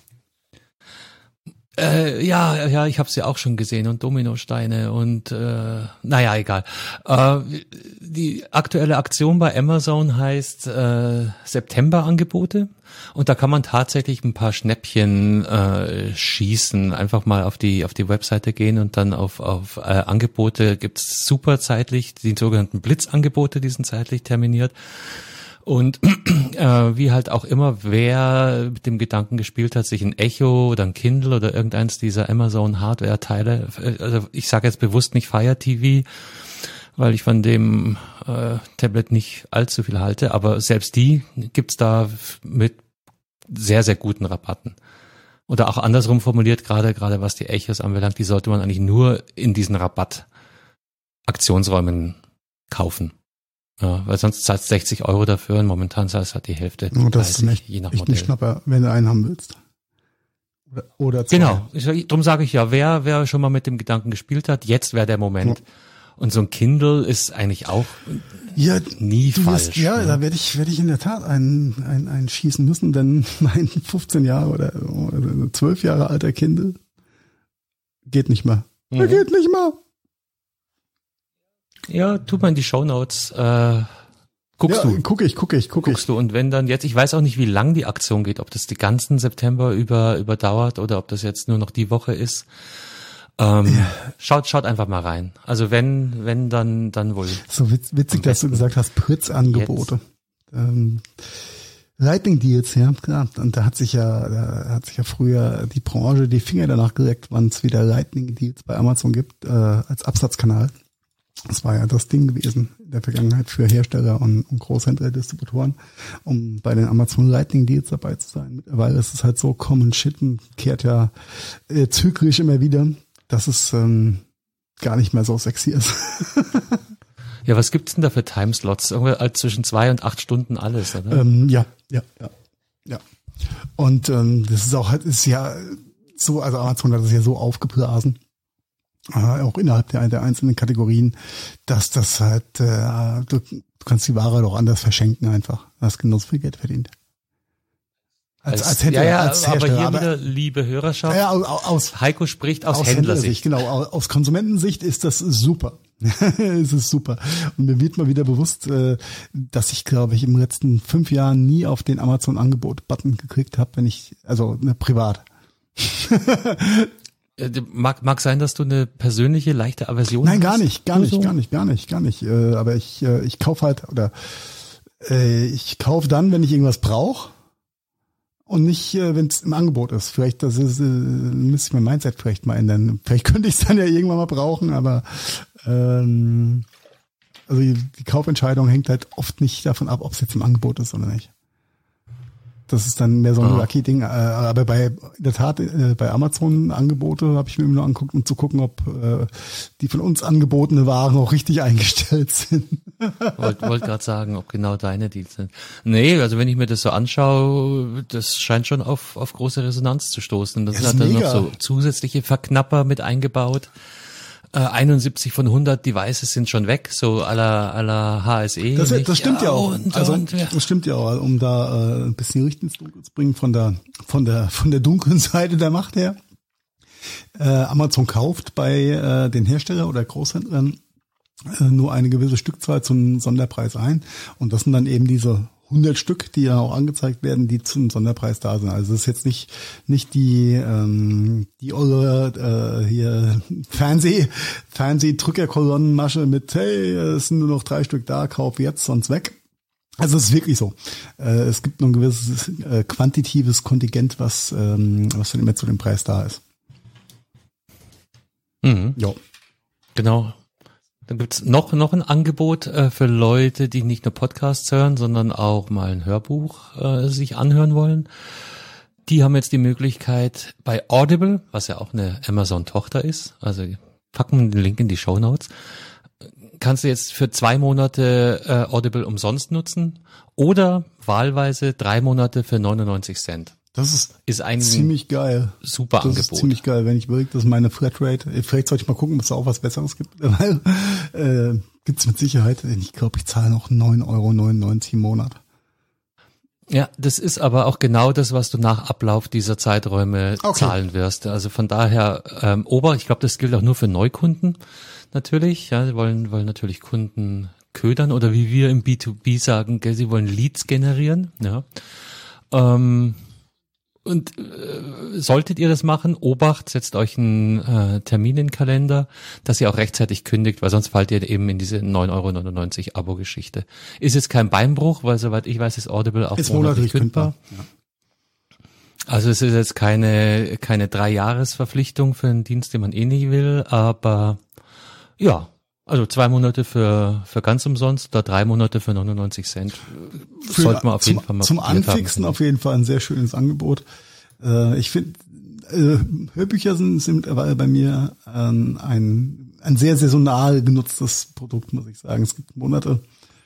Äh, ja, ja, ich habe sie auch schon gesehen und Dominosteine und äh, naja, egal. Äh, die aktuelle Aktion bei Amazon heißt äh, September-Angebote und da kann man tatsächlich ein paar Schnäppchen äh, schießen. Einfach mal auf die auf die Webseite gehen und dann auf auf äh, Angebote gibt's super zeitlich, die sogenannten Blitzangebote, die sind zeitlich terminiert. Und äh, wie halt auch immer, wer mit dem Gedanken gespielt hat, sich ein Echo oder ein Kindle oder irgendeins dieser Amazon-Hardware-Teile, also ich sage jetzt bewusst nicht Fire T V, weil ich von dem äh, Tablet nicht allzu viel halte, aber selbst die gibt's da mit sehr, sehr guten Rabatten. Oder auch andersrum formuliert, gerade gerade was die Echos anbelangt, die sollte man eigentlich nur in diesen Rabatt-Aktionsräumen kaufen. Ja, weil sonst zahlst du sechzig Euro dafür und momentan zahlst du halt die Hälfte. Und das ist echt, je nach echt ein Schnapper, wenn du einen haben willst. Oder, oder zwei. Genau, ich, darum sage ich ja, wer wer schon mal mit dem Gedanken gespielt hat, jetzt wäre der Moment. Ja. Und so ein Kindle ist eigentlich auch ja, nie falsch. Wirst, ja, ne? Da werde ich werde ich in der Tat einen, einen, einen schießen müssen, denn mein fünfzehn Jahre oder, oder zwölf Jahre alter Kindle geht nicht mehr. Mhm. Er geht nicht mehr. Ja, tut mal in die Shownotes. Äh, guckst ja, du? Guck ich, guck ich, guck guckst ich. du. Und wenn dann jetzt, ich weiß auch nicht, wie lang die Aktion geht, ob das die ganzen September über überdauert oder ob das jetzt nur noch die Woche ist. Ähm, ja. Schaut, schaut einfach mal rein. Also wenn, wenn dann, dann wohl. So witz, witzig, dass du gesagt hast, Pritzangebote. Ähm, Lightning Deals, ja, klar. Und da hat sich ja, da hat sich ja früher die Branche die Finger danach geleckt, wann es wieder Lightning Deals bei Amazon gibt, äh, als Absatzkanal. Das war ja das Ding gewesen in der Vergangenheit für Hersteller und, und Großhändler, Distributoren, um bei den Amazon Lightning Deals dabei zu sein. Mittlerweile ist es halt so, Common Shit und kehrt ja äh, zyklisch immer wieder, dass es ähm, gar nicht mehr so sexy ist. Ja, was gibt's denn da für Timeslots? Irgendwie zwischen zwei und acht Stunden alles, oder? Ähm, ja, ja, ja, ja. Und ähm, das ist auch halt, ist ja so, also Amazon hat das ja so aufgeblasen. Äh, auch innerhalb der, der einzelnen Kategorien, dass das halt, äh, du, du kannst die Ware doch anders verschenken einfach. Du hast genauso viel Geld verdient. Als, als, als Händler, ja, ja, als Hersteller. Aber hier wieder, liebe Hörerschaft, ja, aus, Heiko spricht aus, aus Händlersicht. Händlersicht. Genau, aus Konsumentensicht ist das super. Es ist super. Und mir wird mal wieder bewusst, äh, dass ich, glaube ich, im letzten fünf Jahren nie auf den Amazon-Angebot-Button geklickt habe, wenn ich, also ne, privat. Mag, mag sein, dass du eine persönliche, leichte Aversion Nein, hast? Nein, gar nicht, gar nicht, so? gar nicht, gar nicht, gar nicht. Äh, aber ich, äh, ich kaufe halt, oder äh, ich kaufe dann, wenn ich irgendwas brauche und nicht, äh, wenn es im Angebot ist. Vielleicht, das ist, äh, müsste ich mein Mindset vielleicht mal ändern. Vielleicht könnte ich es dann ja irgendwann mal brauchen, aber ähm, also die, die Kaufentscheidung hängt halt oft nicht davon ab, ob es jetzt im Angebot ist oder nicht. Das ist dann mehr so ein Ah. Lucky-Ding. Äh, aber bei, in der Tat, äh, bei Amazon-Angebote habe ich mir nur angeguckt, um zu gucken, ob äh, die von uns angebotene Waren auch richtig eingestellt sind. Wollte wollt gerade sagen, ob genau deine Deals sind. Nee, also wenn ich mir das so anschaue, das scheint schon auf, auf große Resonanz zu stoßen. Das Ja, ist hat dann noch mega. so zusätzliche Verknapper mit eingebaut. Äh, einundsiebzig von hundert Devices sind schon weg, so à la, à la H S E. Das, nicht? das stimmt ja auch. Und, Also und, ja. das stimmt ja auch, um da äh, ein bisschen Licht ins Dunkel zu bringen von der von der von der dunklen Seite der Macht her. Äh, Amazon kauft bei äh, den Hersteller oder Großhändlern äh, nur eine gewisse Stückzahl zum Sonderpreis ein, und das sind dann eben diese hundert Stück, die ja auch angezeigt werden, die zum Sonderpreis da sind. Also es ist jetzt nicht nicht die ähm, die eure äh, hier Fernseh Fernsehdrückerkolonnenmasche mit hey, es sind nur noch drei Stück da, kauf jetzt, sonst weg. Also es ist wirklich so. Äh, es gibt nur ein gewisses äh, quantitatives Kontingent, was ähm, was dann immer zu dem Preis da ist. Mhm. Ja. Genau. Dann gibt's noch noch ein Angebot äh, für Leute, die nicht nur Podcasts hören, sondern auch mal ein Hörbuch äh, sich anhören wollen. Die haben jetzt die Möglichkeit bei Audible, was ja auch eine Amazon-Tochter ist, also packen wir den Link in die Shownotes, kannst du jetzt für zwei Monate äh, Audible umsonst nutzen oder wahlweise drei Monate für neunundneunzig Cent. Das ist, Ist ein ziemlich geil. super Das Angebot. ist ziemlich geil, wenn ich überlege, dass meine Flatrate, vielleicht sollte ich mal gucken, ob es da auch was Besseres gibt, weil äh, gibt's mit Sicherheit. Ich glaube, ich zahle noch neun Euro neunundneunzig im Monat. Ja, das ist aber auch genau das, was du nach Ablauf dieser Zeiträume Okay. zahlen wirst. Also von daher, ähm, Ober, ich glaube, das gilt auch nur für Neukunden natürlich. Ja, sie wollen, wollen natürlich Kunden ködern oder wie wir im B zwei B sagen, gell, sie wollen Leads generieren. Ja. Ähm, Und äh, solltet ihr das machen, Obacht, setzt euch einen äh, Termin in den Kalender, dass ihr auch rechtzeitig kündigt, weil sonst fallt ihr eben in diese neun Euro neunundneunzig Abo-Geschichte. Ist jetzt kein Beinbruch, weil soweit ich weiß, ist Audible auch Ist monatlich monatlich kündbar. kündbar. Ja. Also es ist jetzt keine keine Drei-Jahres-Verpflichtung für einen Dienst, den man eh nicht will, aber ja, also zwei Monate für für ganz umsonst oder drei Monate für neunundneunzig Cent Für, sollte man auf zum, jeden Fall mal Zum probiert haben. Anfixen auf jeden Fall ein sehr schönes Angebot. Äh, ich finde, äh, Hörbücher sind, sind mittlerweile bei mir ähm, ein, ein sehr saisonal genutztes Produkt, muss ich sagen. Es gibt Monate,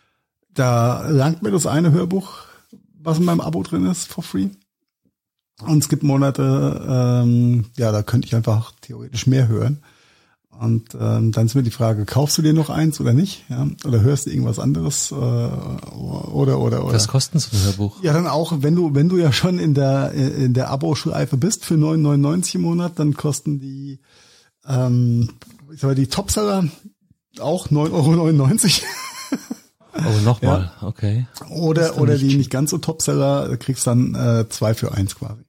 da langt mir das eine Hörbuch, was in meinem Abo drin ist, for free. Und es gibt Monate, ähm, ja, da könnte ich einfach theoretisch mehr hören. Und ähm, dann ist mir die Frage, kaufst du dir noch eins oder nicht? Ja? Oder hörst du irgendwas anderes? Äh, oder, oder, oder. Was kostet so ein Hörbuch? Ja, dann auch, wenn du, wenn du ja schon in der, in der Abo-Schleife bist für neun neunundneunzig im Monat, dann kosten die, ähm, ich sag mal, die Topseller auch neun Euro neunundneunzig. Oh, nochmal, ja. Okay. Oder, oder die nicht ganz so Topseller, da kriegst dann äh, zwei für eins quasi.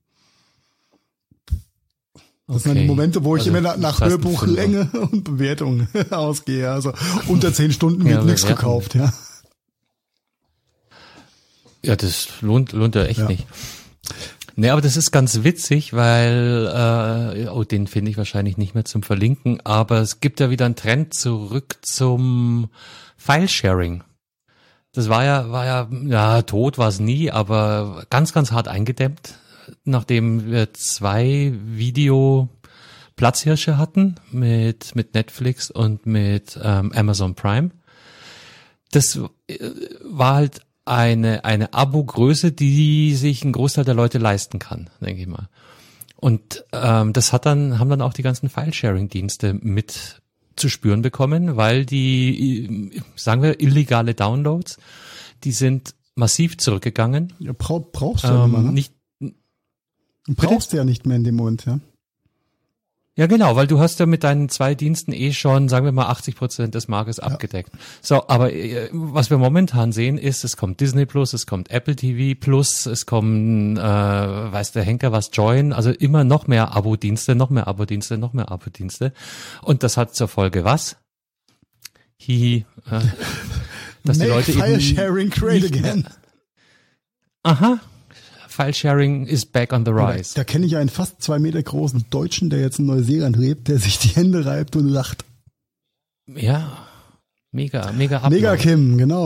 Das sind dann die Momente, wo ich also, immer nach, nach Hörbuchlänge und Bewertung ausgehe. Also unter zehn Stunden wird ja, nichts gekauft, ja. Ja, das lohnt lohnt ja echt ja. nicht. Nee, aber das ist ganz witzig, weil, äh, oh, den finde ich wahrscheinlich nicht mehr zum Verlinken, aber es gibt ja wieder einen Trend zurück zum File-Sharing. Das war ja, war ja, ja, tot war es nie, aber ganz, ganz hart eingedämmt, nachdem wir zwei Video-Platzhirsche hatten mit, mit Netflix und mit ähm, Amazon Prime. Das äh, war halt eine, eine Abo-Größe, die sich ein Großteil der Leute leisten kann, denke ich mal. Und ähm, das hat dann, haben dann auch die ganzen File-Sharing-Dienste mit zu spüren bekommen, weil die, sagen wir, illegale Downloads, die sind massiv zurückgegangen. Ja, brauch, brauchst du ja ähm, immer, ne? nicht, brauchst du ja nicht mehr in dem Moment, ja. Ja, genau, weil du hast ja mit deinen zwei Diensten eh schon, sagen wir mal, achtzig Prozent des Marktes ja. abgedeckt. So, aber äh, was wir momentan sehen ist, es kommt Disney Plus, es kommt Apple T V Plus, es kommen, äh, weiß der Henker was, Join, also immer noch mehr Abo-Dienste, noch mehr Abo-Dienste, noch mehr Abo-Dienste. Und das hat zur Folge was? Hihi, äh, dass die Leute File eben sharing great again. Aha. File-Sharing is back on the rise. Da, da kenne ich einen fast zwei Meter großen Deutschen, der jetzt in Neuseeland lebt, der sich die Hände reibt und lacht. Ja, mega, mega Ablauf. Mega Kim, genau.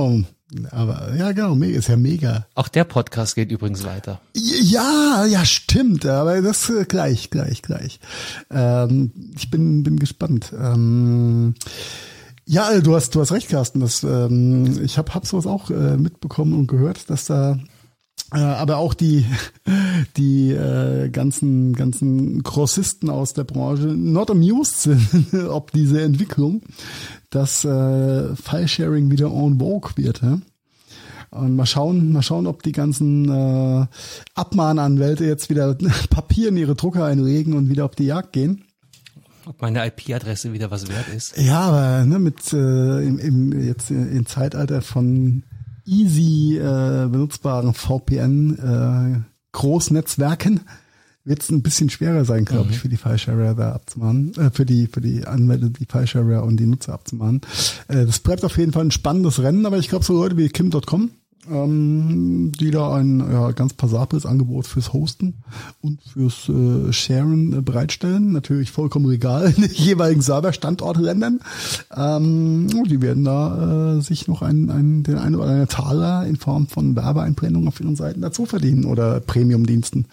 Aber ja, genau, ist ja mega. Auch der Podcast geht übrigens weiter. Ja, ja, stimmt, aber das äh, gleich, gleich, gleich. Ähm, ich bin bin gespannt. Ähm, ja, du hast du hast recht, Carsten. Das, ähm, ich habe hab sowas auch äh, mitbekommen und gehört, dass da äh, aber auch die die äh, ganzen ganzen Grossisten aus der Branche not amused sind, ob diese Entwicklung, dass äh, File-Sharing wieder en vogue wird. Ja? Und mal schauen, mal schauen, ob die ganzen äh, Abmahnanwälte jetzt wieder Papier in ihre Drucker einlegen und wieder auf die Jagd gehen. Ob meine I P-Adresse wieder was wert ist. Ja, aber ne, mit äh, im, im jetzt im Zeitalter von easy äh, benutzbaren V P N äh, Großnetzwerken wird es ein bisschen schwerer sein, glaube mhm. ich, für die File-Sharer da abzumahnen, äh, für die für die Anwälte, die File-Sharer und die Nutzer abzumahnen. Äh, das bleibt auf jeden Fall ein spannendes Rennen, aber ich glaube, so Leute wie Kim Punkt com, ähm, die da ein ja, ganz passables Angebot fürs Hosten und fürs äh, Sharen äh, bereitstellen, natürlich vollkommen legal in den jeweiligen Serverstandort rendern. Ähm, die werden da äh, sich noch einen, einen, den einen oder anderen Taler in Form von Werbeeinblendungen auf ihren Seiten dazu verdienen oder Premium-Diensten.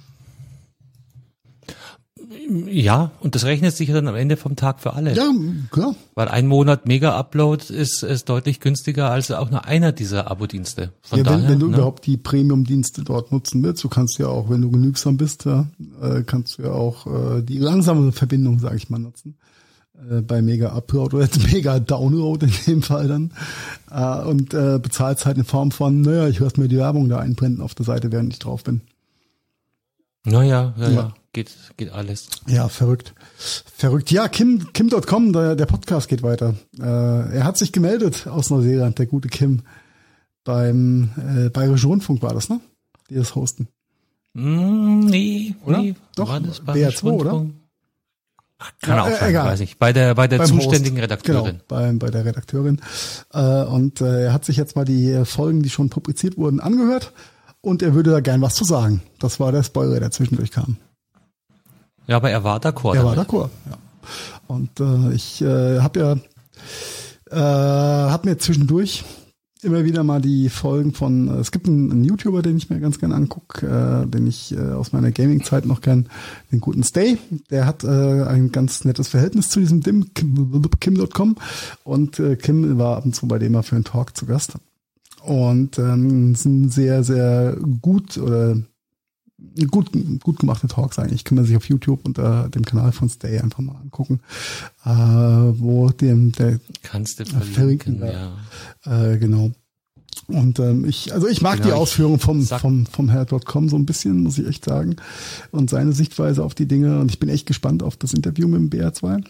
Ja, und das rechnet sich dann am Ende vom Tag für alle. Ja, klar. Weil ein Monat Mega-Upload ist, ist deutlich günstiger als auch nur einer dieser Abo-Dienste. Von ja, wenn, daher, wenn du ne? überhaupt die Premium-Dienste dort nutzen willst, du kannst ja auch, wenn du genügsam bist, ja, äh, kannst du ja auch äh, die langsame Verbindung, sage ich mal, nutzen. Äh, bei Mega-Upload oder jetzt Mega-Download in dem Fall dann. Äh, und äh, bezahlst halt in Form von, naja, ich lasse mir die Werbung da einblenden auf der Seite, während ich drauf bin. Naja, ja, ja. Ja. ja. Geht, geht alles. Ja, verrückt. Verrückt. Ja, Kim, Kim Punkt com, der, der Podcast geht weiter. Äh, er hat sich gemeldet aus Neuseeland, der gute Kim. Beim äh, Bayerischen Rundfunk war das, ne? Die das hosten. Mm, nee, oder? Nee. Doch, war das B R zwei, oder? Kann ja, auch sein, egal. weiß ich. Bei der, bei der Beim zuständigen Host. Redakteurin. Genau, bei, bei der Redakteurin. Äh, und äh, er hat sich jetzt mal die Folgen, die schon publiziert wurden, angehört. Und er würde da gern was zu sagen. Das war der Spoiler, der zwischendurch kam. Ja, aber er war d'accord. Er war d'accord, ja. Und äh, ich äh, habe ja, äh, habe mir zwischendurch immer wieder mal die Folgen von, äh, es gibt einen, einen YouTuber, den ich mir ganz gerne angucke, äh, den ich äh, aus meiner Gaming-Zeit noch kenne, den guten Stay. Der hat äh, ein ganz nettes Verhältnis zu diesem Dim, Kim Punkt com. Und äh, Kim war ab und zu bei dem mal für einen Talk zu Gast. Und ähm, sind sehr, sehr gut oder gut gut gemachte Talks eigentlich. Kann man sich auf YouTube unter dem Kanal von Stay einfach mal angucken, äh, wo dem der kannst du verlinken, ja. Äh, genau. Und ähm, ich, also ich mag genau, die Ausführungen vom vom vom Herr .com so ein bisschen, muss ich echt sagen, und seine Sichtweise auf die Dinge. Und ich bin echt gespannt auf das Interview mit dem B R zwei.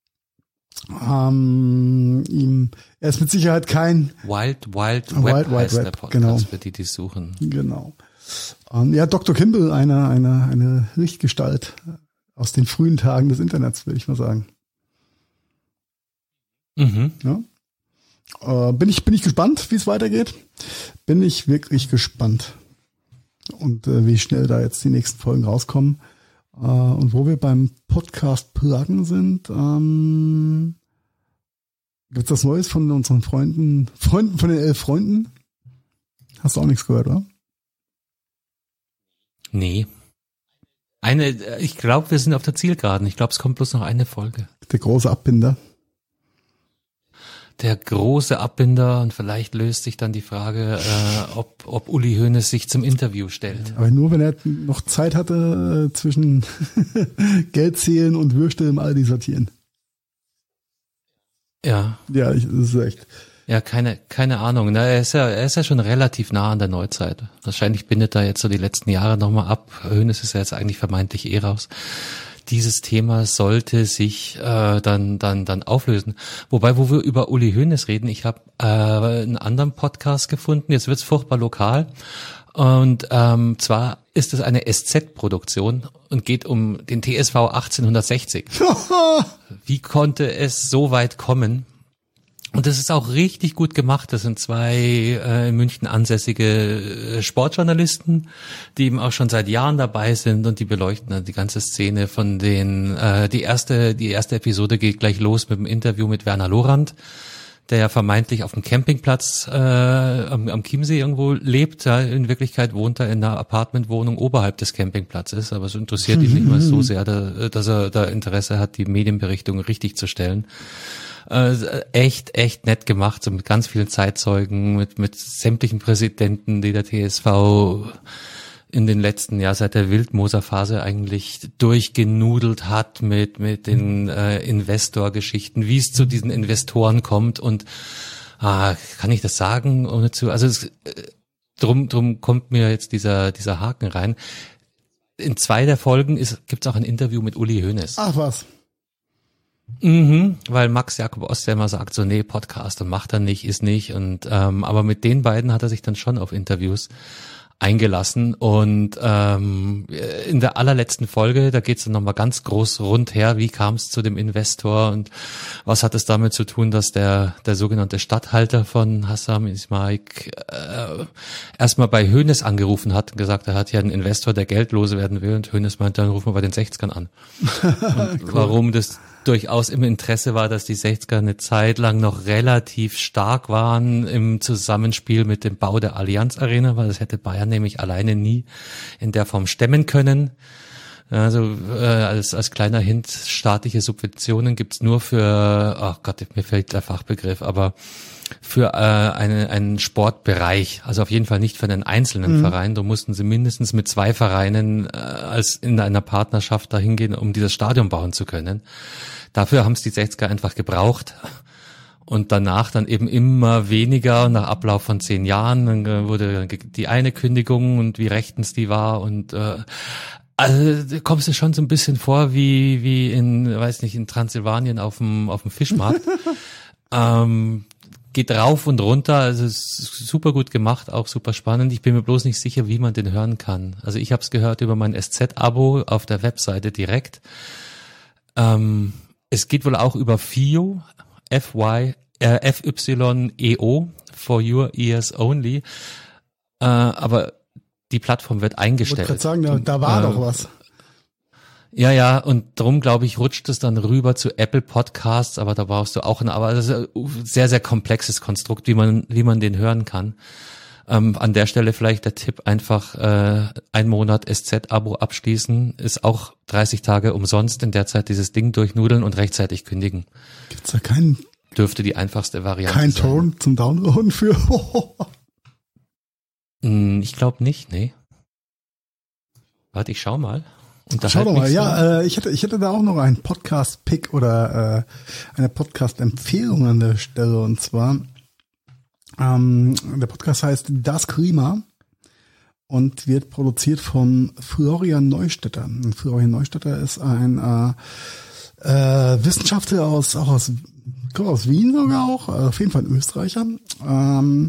Ähm, ihm, er ist mit Sicherheit kein Wild Wild Web Web Wild heißt Web, der Podcast, genau. für die, die suchen. Genau. Um, ja, Doktor Kimball, eine eine eine Lichtgestalt aus den frühen Tagen des Internets, würde ich mal sagen. Mhm. Ja. Äh, bin ich bin ich gespannt, wie es weitergeht. Bin ich wirklich gespannt. Und äh, wie schnell da jetzt die nächsten Folgen rauskommen. Uh, und wo wir beim Podcast Pluggen sind, ähm, gibt's was Neues von unseren Freunden, Freunden von den elf Freunden? Hast du auch nichts gehört, oder? Nee. Eine, ich glaube, wir sind auf der Zielgeraden. Ich glaube, es kommt bloß noch eine Folge. Der große Abbinder. Der große Abbinder, und vielleicht löst sich dann die Frage, äh, ob, ob Uli Hoeneß sich zum Interview stellt. Aber nur, wenn er noch Zeit hatte, äh, zwischen Geld zählen und Würste im Aldi sortieren. Ja. Ja, ich, das ist echt. Ja, keine, keine Ahnung. Na, er ist ja, er ist ja schon relativ nah an der Neuzeit. Wahrscheinlich bindet er jetzt so die letzten Jahre nochmal ab. Hoeneß ist ja jetzt eigentlich vermeintlich eh raus. Dieses Thema sollte sich äh, dann dann dann auflösen. Wobei, wo wir über Uli Hoeneß reden, ich habe äh, einen anderen Podcast gefunden, jetzt wird's furchtbar lokal, und ähm, zwar ist es eine S Z-Produktion und geht um den T S V achtzehnhundertsechzig. Wie konnte es so weit kommen? Und das ist auch richtig gut gemacht. Das sind zwei äh, in München ansässige äh, Sportjournalisten, die eben auch schon seit Jahren dabei sind, und die beleuchten dann die ganze Szene von den, äh, die erste, die erste Episode geht gleich los mit dem Interview mit Werner Lorand, der ja vermeintlich auf dem Campingplatz äh, am, am Chiemsee irgendwo lebt. Ja, in Wirklichkeit wohnt er in einer Apartmentwohnung oberhalb des Campingplatzes, aber es interessiert ihn nicht mal so sehr, da, dass er da Interesse hat, die Medienberichtung richtig zu stellen. Äh, echt, echt nett gemacht, so mit ganz vielen Zeitzeugen, mit mit sämtlichen Präsidenten, die der T S V in den letzten Jahren seit der Wildmoser-Phase eigentlich durchgenudelt hat mit mit den äh, Investor-Geschichten, wie es zu diesen Investoren kommt und ah, kann ich das sagen ohne zu, also es, äh, drum drum kommt mir jetzt dieser dieser Haken rein. In zwei der Folgen ist gibt's auch ein Interview mit Uli Hoeneß. Ach was. Mhm, weil Max Jakob Ost ja immer sagt so, nee, Podcast und macht er nicht, ist nicht und ähm, aber mit den beiden hat er sich dann schon auf Interviews eingelassen und ähm, in der allerletzten Folge, da geht's dann nochmal ganz groß rundher, wie kam es zu dem Investor und was hat es damit zu tun, dass der der sogenannte Statthalter von Hassam Ismail äh, erstmal bei Hoeneß angerufen hat und gesagt, er hat ja einen Investor, der Geld loswerden will und Hoeneß meinte, dann rufen wir bei den sechzigern an. Und cool. Warum das durchaus im Interesse war, dass die sechziger eine Zeit lang noch relativ stark waren im Zusammenspiel mit dem Bau der Allianz Arena, weil das hätte Bayern nämlich alleine nie in der Form stemmen können. Also äh, als als kleiner Hint, staatliche Subventionen gibt's nur für, ach Gott, mir fehlt der Fachbegriff, aber für äh, eine, einen Sportbereich, also auf jeden Fall nicht für einen einzelnen mhm. Verein. Da mussten sie mindestens mit zwei Vereinen äh, als in einer Partnerschaft dahin gehen, um dieses Stadion bauen zu können. Dafür haben es die sechziger einfach gebraucht. Und danach dann eben immer weniger, nach Ablauf von zehn Jahren, dann wurde die eine Kündigung und wie rechtens die war und äh, also da kommst du schon so ein bisschen vor wie wie in, weiß nicht, in Transsilvanien auf dem auf dem Fischmarkt. ähm, geht rauf und runter, also es ist super gut gemacht, auch super spannend. Ich bin mir bloß nicht sicher, wie man den hören kann. Also ich habe es gehört über mein S Z-Abo auf der Webseite direkt. Ähm, es geht wohl auch über F Y O, F Y, äh, F Y E O, for your ears only. Äh, aber die Plattform wird eingestellt. Ich wollte gerade sagen, da, da war äh, doch was. Ja, ja, und darum, glaube ich, rutscht es dann rüber zu Apple Podcasts, aber da brauchst du auch ein, aber das ist ein sehr, sehr komplexes Konstrukt, wie man, wie man den hören kann. Ähm, an der Stelle vielleicht der Tipp, einfach äh, ein Monat S Z-Abo abschließen, ist auch dreißig Tage umsonst, in der Zeit dieses Ding durchnudeln und rechtzeitig kündigen. Gibt's da keinen? Dürfte die einfachste Variante kein sein. Kein Torrent zum Downloaden für? Ich glaube nicht, nee. Warte, ich schau mal. Schau doch mal, ja, äh, ich hätte, ich hätte da auch noch einen Podcast-Pick oder äh, eine Podcast-Empfehlung an der Stelle. Und zwar, ähm, der Podcast heißt Das Klima und wird produziert von Florian Neustädter. Und Florian Neustädter ist ein äh, äh, Wissenschaftler aus, auch aus aus Wien sogar auch, auf jeden Fall ein Österreicher, ähm,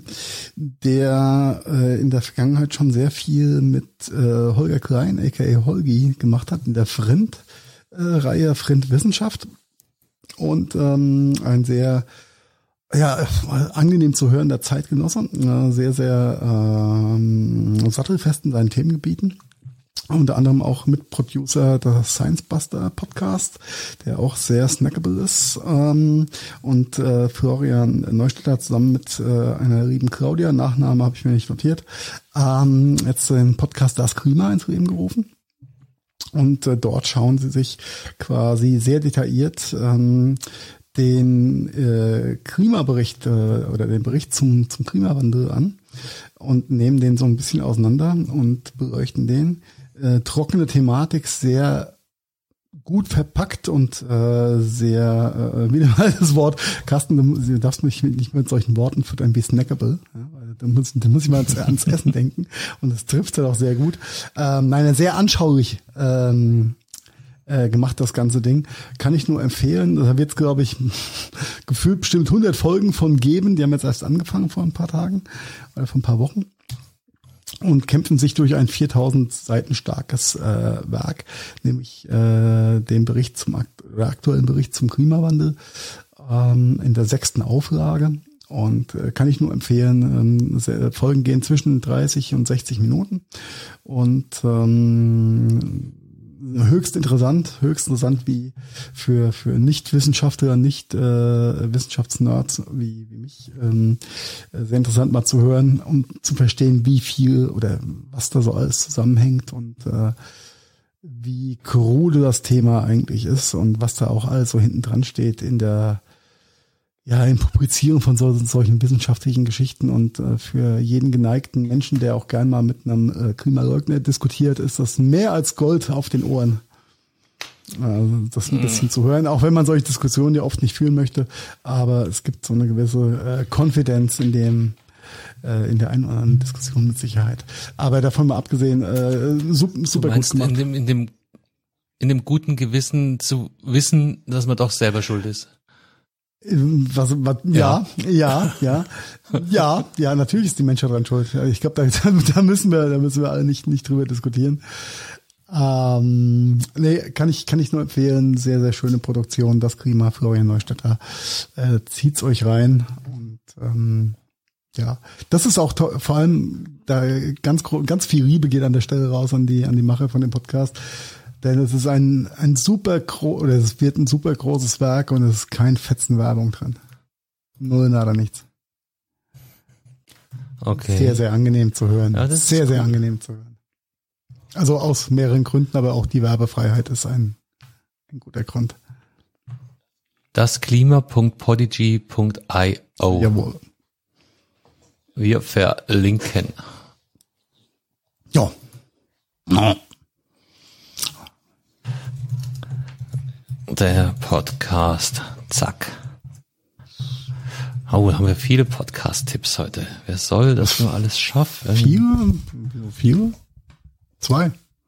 der äh, in der Vergangenheit schon sehr viel mit äh, Holger Klein, aka Holgi, gemacht hat in der Frind-Reihe äh, Frind Wissenschaft und ähm, ein sehr ja angenehm zu hörender Zeitgenosse, äh, sehr, sehr ähm, sattelfest in seinen Themengebieten. Unter anderem auch Mitproducer der Science Buster Podcast, der auch sehr snackable ist. Ähm, und äh, Florian Neustädter zusammen mit äh, einer lieben Claudia, Nachname habe ich mir nicht notiert, ähm, jetzt den Podcast Das Klima ins Leben gerufen. Und äh, dort schauen sie sich quasi sehr detailliert ähm, den äh, Klimabericht äh, oder den Bericht zum, zum Klimawandel an und nehmen den so ein bisschen auseinander und beleuchten den. Äh, trockene Thematik, sehr gut verpackt und äh, sehr, äh, wieder mal das Wort, Carsten, du, du darfst mich nicht mit solchen Worten für ein bisschen snackable, ja, weil da muss, da muss ich mal ans, ans Essen denken und das trifft ja auch sehr gut. Ähm, nein, sehr anschaulich ähm, äh, gemacht, das ganze Ding. Kann ich nur empfehlen. Da wird es, glaube ich, gefühlt bestimmt hundert Folgen von geben. Die haben jetzt erst angefangen vor ein paar Tagen oder vor ein paar Wochen. Und kämpfen sich durch ein viertausend Seiten starkes äh, Werk, nämlich äh, den Bericht zum oder aktuellen Bericht zum Klimawandel ähm, in der sechsten Auflage. Und äh, kann ich nur empfehlen, ähm, Folgen gehen zwischen dreißig und sechzig Minuten und ähm, höchst interessant, höchst interessant wie für für Nicht-Wissenschaftler, nicht äh, Wissenschaftsnerds wie wie mich ähm, sehr interessant mal zu hören, um zu verstehen, wie viel oder was da so alles zusammenhängt und äh, wie krude das Thema eigentlich ist und was da auch alles so hinten dran steht in der ja, im Publizieren von so, solchen wissenschaftlichen Geschichten und äh, für jeden geneigten Menschen, der auch gern mal mit einem äh, Klimaleugner diskutiert, ist das mehr als Gold auf den Ohren. Also das ein bisschen mm. zu hören, auch wenn man solche Diskussionen ja oft nicht führen möchte, aber es gibt so eine gewisse äh, Confidence in dem, äh, in der einen oder anderen Diskussion mit Sicherheit. Aber davon mal abgesehen, äh, super, super du meinst, gut gemacht. In dem, in dem, in dem guten Gewissen zu wissen, dass man doch selber schuld ist. Was, was, ja, ja, ja, ja, ja, natürlich ist die Menschheit dran schuld. Ich glaube, da, da müssen wir, da müssen wir alle nicht, nicht drüber diskutieren. Ähm, nee, kann ich, kann ich nur empfehlen. Sehr, sehr schöne Produktion. Das Klima, Florian Neustädter. Äh, zieht's euch rein. Und, ähm, ja, das ist auch to- vor allem, da ganz, ganz viel Liebe geht an der Stelle raus an die, an die Macher von dem Podcast. Denn es ist ein, ein super, gro- oder es wird ein super großes Werk und es ist kein Fetzen Werbung drin. Null, nada, nichts. Okay. Sehr, sehr angenehm zu hören. Ja, das sehr, ist sehr cool. angenehm zu hören. Also aus mehreren Gründen, aber auch die Werbefreiheit ist ein, ein guter Grund. Das klima punkt podigy punkt io. Jawohl. Wir verlinken. Ja. No. Der Podcast. Zack. Oh, da haben wir viele Podcast-Tipps heute. Wer soll das nur alles schaffen? Viele? Viele? Zwei.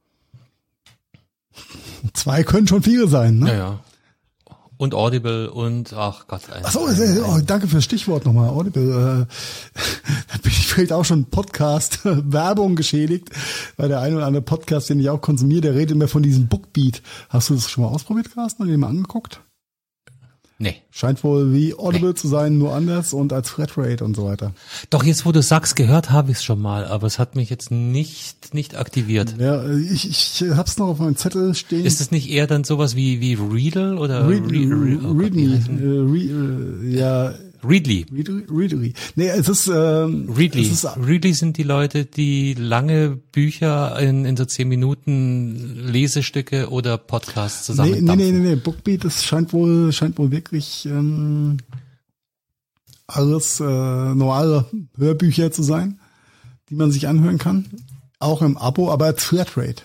Zwei können schon viele sein, ne? Ja, ja. Und Audible und, ach Gott. Ein, Ach so, ein, äh, oh, ein, danke fürs Stichwort nochmal, Audible. Äh, da bin ich vielleicht auch schon Podcast-Werbung geschädigt, weil der eine oder andere Podcast, den ich auch konsumiere, der redet immer von diesem Bookbeat. Hast du das schon mal ausprobiert, Carsten, oder dir mal angeguckt? Nee. Scheint wohl wie Audible nee. zu sein, nur anders und als Flatrate und so weiter. Doch jetzt, wo du sagst, gehört habe ich es schon mal, aber es hat mich jetzt nicht nicht aktiviert. Ja, ich, ich hab's noch auf meinem Zettel stehen. Ist es nicht eher dann sowas wie wie Readle oder Read, Re, Re, oh Readme? Gott, äh, Re, äh, ja. Readly. Readly. Nee, es ist ähm, Readly. Es ist, Readly sind die Leute, die lange Bücher in, in so zehn Minuten Lesestücke oder Podcasts zusammen. Nee, nee, nee, nee, Bookbeat, das scheint wohl, scheint wohl wirklich ähm, alles äh, normale Hörbücher zu sein, die man sich anhören kann. Auch im Abo, aber als Flatrate.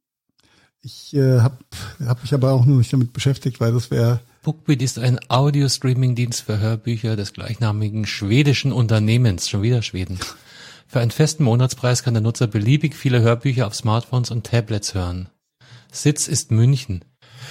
Ich äh, habe hab mich aber auch nur nicht damit beschäftigt, weil das wäre Bookbeat ist ein Audio-Streaming-Dienst für Hörbücher des gleichnamigen schwedischen Unternehmens, schon wieder Schweden. Für einen festen Monatspreis kann der Nutzer beliebig viele Hörbücher auf Smartphones und Tablets hören. Sitz ist München.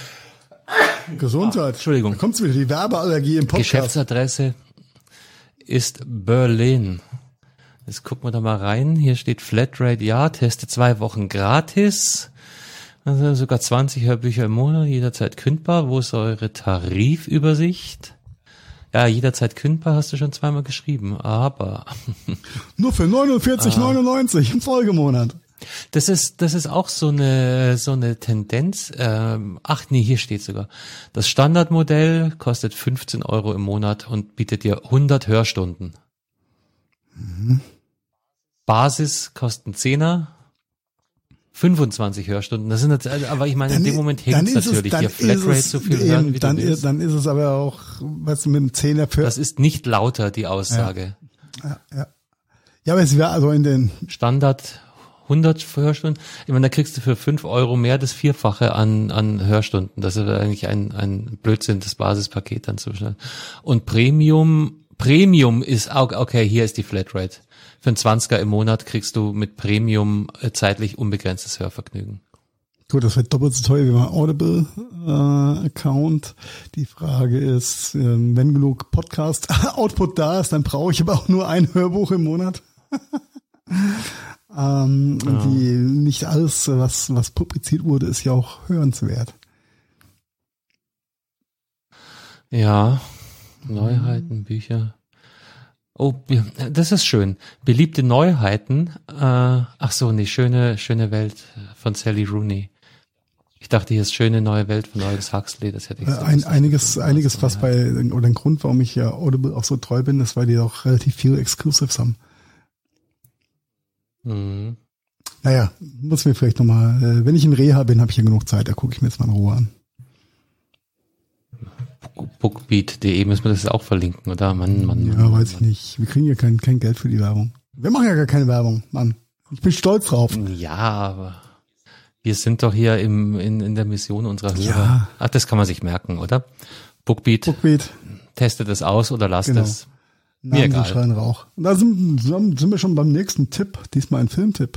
Gesundheit. Ach, Entschuldigung. Da kommt's wieder, die Werbeallergie im Podcast. Geschäftsadresse ist Berlin. Jetzt gucken wir da mal rein. Hier steht Flatrate, ja, teste zwei Wochen gratis. Also sogar zwanzig Hörbücher im Monat, jederzeit kündbar. Wo ist eure Tarifübersicht? Ja, jederzeit kündbar hast du schon zweimal geschrieben, aber nur für neunundvierzig neunundneunzig im Folgemonat. Das ist das ist auch so eine so eine Tendenz. Ähm, ach nee, hier steht sogar. Das Standardmodell kostet fünfzehn Euro im Monat und bietet dir hundert Hörstunden. Mhm. Basis kosten Zehner. fünfundzwanzig Hörstunden, das sind jetzt, aber ich meine, dann in dem Moment hängt es natürlich, es, hier Flatrate so viel eben, hören, wie dann du willst. Ist, dann ist es aber auch, weißt du, mit dem Zehner für... Das ist nicht lauter, die Aussage. Ja, ja, ja. Ja, aber es wäre also in den... Standard hundert Hörstunden, ich meine, da kriegst du für fünf Euro mehr das Vierfache an an Hörstunden. Das ist eigentlich ein ein Blödsinn, das Basispaket dann zu bestellen. Und Premium, Premium ist auch, okay, hier ist die Flatrate. Für einen zwanziger im Monat kriegst du mit Premium zeitlich unbegrenztes Hörvergnügen. Gut, das wird doppelt so teuer wie mein Audible-Account. Äh, die Frage ist, äh, wenn genug Podcast-Output da ist, dann brauche ich aber auch nur ein Hörbuch im Monat. ähm, ja. Die, nicht alles, was, was publiziert wurde, ist ja auch hörenswert. Ja, Neuheiten, Bücher. Oh, das ist schön. Beliebte Neuheiten. Äh, ach so, nee, schöne, schöne Welt von Sally Rooney. Ich dachte, hier ist schöne neue Welt von Aldous Huxley, das hätte ich so Ein, einiges, einiges, was bei, oder ein Grund, warum ich ja Audible auch so treu bin, ist, weil die auch relativ viele Exclusives haben. Mhm. Naja, muss mir vielleicht nochmal, äh, wenn ich in Reha bin, habe ich ja genug Zeit, da gucke ich mir jetzt mal in Ruhe an. Bookbeat punkt de müssen wir das auch verlinken, oder? Mann, Mann, Ja, Mann, weiß ich Mann. nicht. Wir kriegen ja kein, kein Geld für die Werbung. Wir machen ja gar keine Werbung, Mann. Ich bin stolz drauf. Ja, aber wir sind doch hier im, in, in der Mission unserer Hörer. Ja. Ach, das kann man sich merken, oder? Bookbeat, Bookbeat, testet es aus oder lasst Genau. es. Mir Namen egal. schreien Rauch. Und da sind, sind wir schon beim nächsten Tipp. Diesmal ein Filmtipp.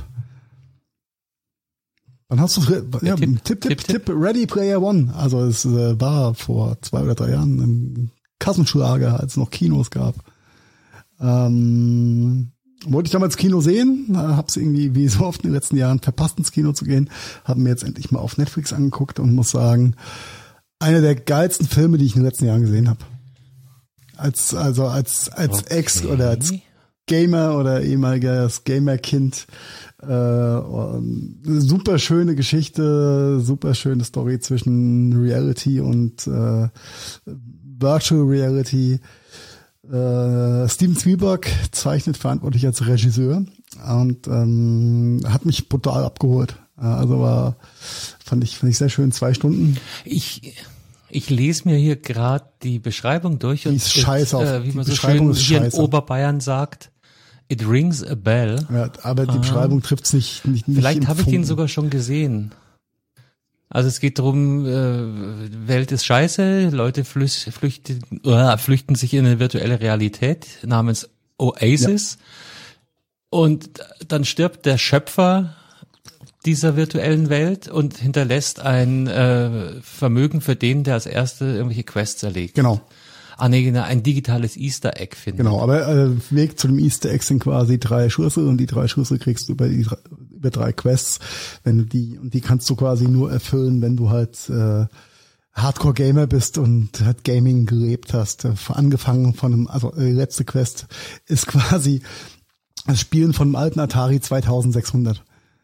Wann hast du ja, Tipp, Tipp, Tipp, Tipp, Tipp, Tipp, Ready Player One. Also es äh, war vor zwei oder drei Jahren im Kassenschlager, als es noch Kinos gab. Ähm, wollte ich damals Kino sehen, hab's irgendwie wie so oft in den letzten Jahren verpasst, ins Kino zu gehen, habe mir jetzt endlich mal auf Netflix angeguckt und muss sagen, einer der geilsten Filme, die ich in den letzten Jahren gesehen habe. Als also als als Okay. Ex oder als Gamer oder ehemaliges Gamerkind. Äh, super schöne Geschichte, super schöne Story zwischen Reality und äh, Virtual Reality. Äh, Steven Spielberg zeichnet verantwortlich als Regisseur und ähm, hat mich brutal abgeholt. Äh, also war fand ich fand ich sehr schön, zwei Stunden. Ich ich lese mir hier gerade die Beschreibung durch Die und ist scheiße auf- äh, wie die man so Beschreibung schön ist hier scheiße. in Oberbayern sagt, it rings a bell. Ja, aber die Ah. Beschreibung trifft's nicht nicht nicht Vielleicht im habe ich den Funken. sogar schon gesehen. Also es geht darum, äh, Welt ist scheiße, Leute flüch- flüchten, äh, flüchten sich in eine virtuelle Realität namens Oasis und dann stirbt der Schöpfer dieser virtuellen Welt und hinterlässt ein äh, Vermögen für den, der als Erste irgendwelche Quests erlegt. Genau. Ah nee, genau, ein digitales Easter Egg findet. Genau, aber äh, Weg zu dem Easter Egg sind quasi drei Schlüssel und die drei Schlüssel kriegst du über die drei- über drei Quests, wenn du die und die kannst du quasi nur erfüllen, wenn du halt äh, Hardcore Gamer bist und halt Gaming gelebt hast. Äh, angefangen von einem, also äh, die letzte Quest ist quasi das Spielen von einem alten Atari zweitausendsechshundert.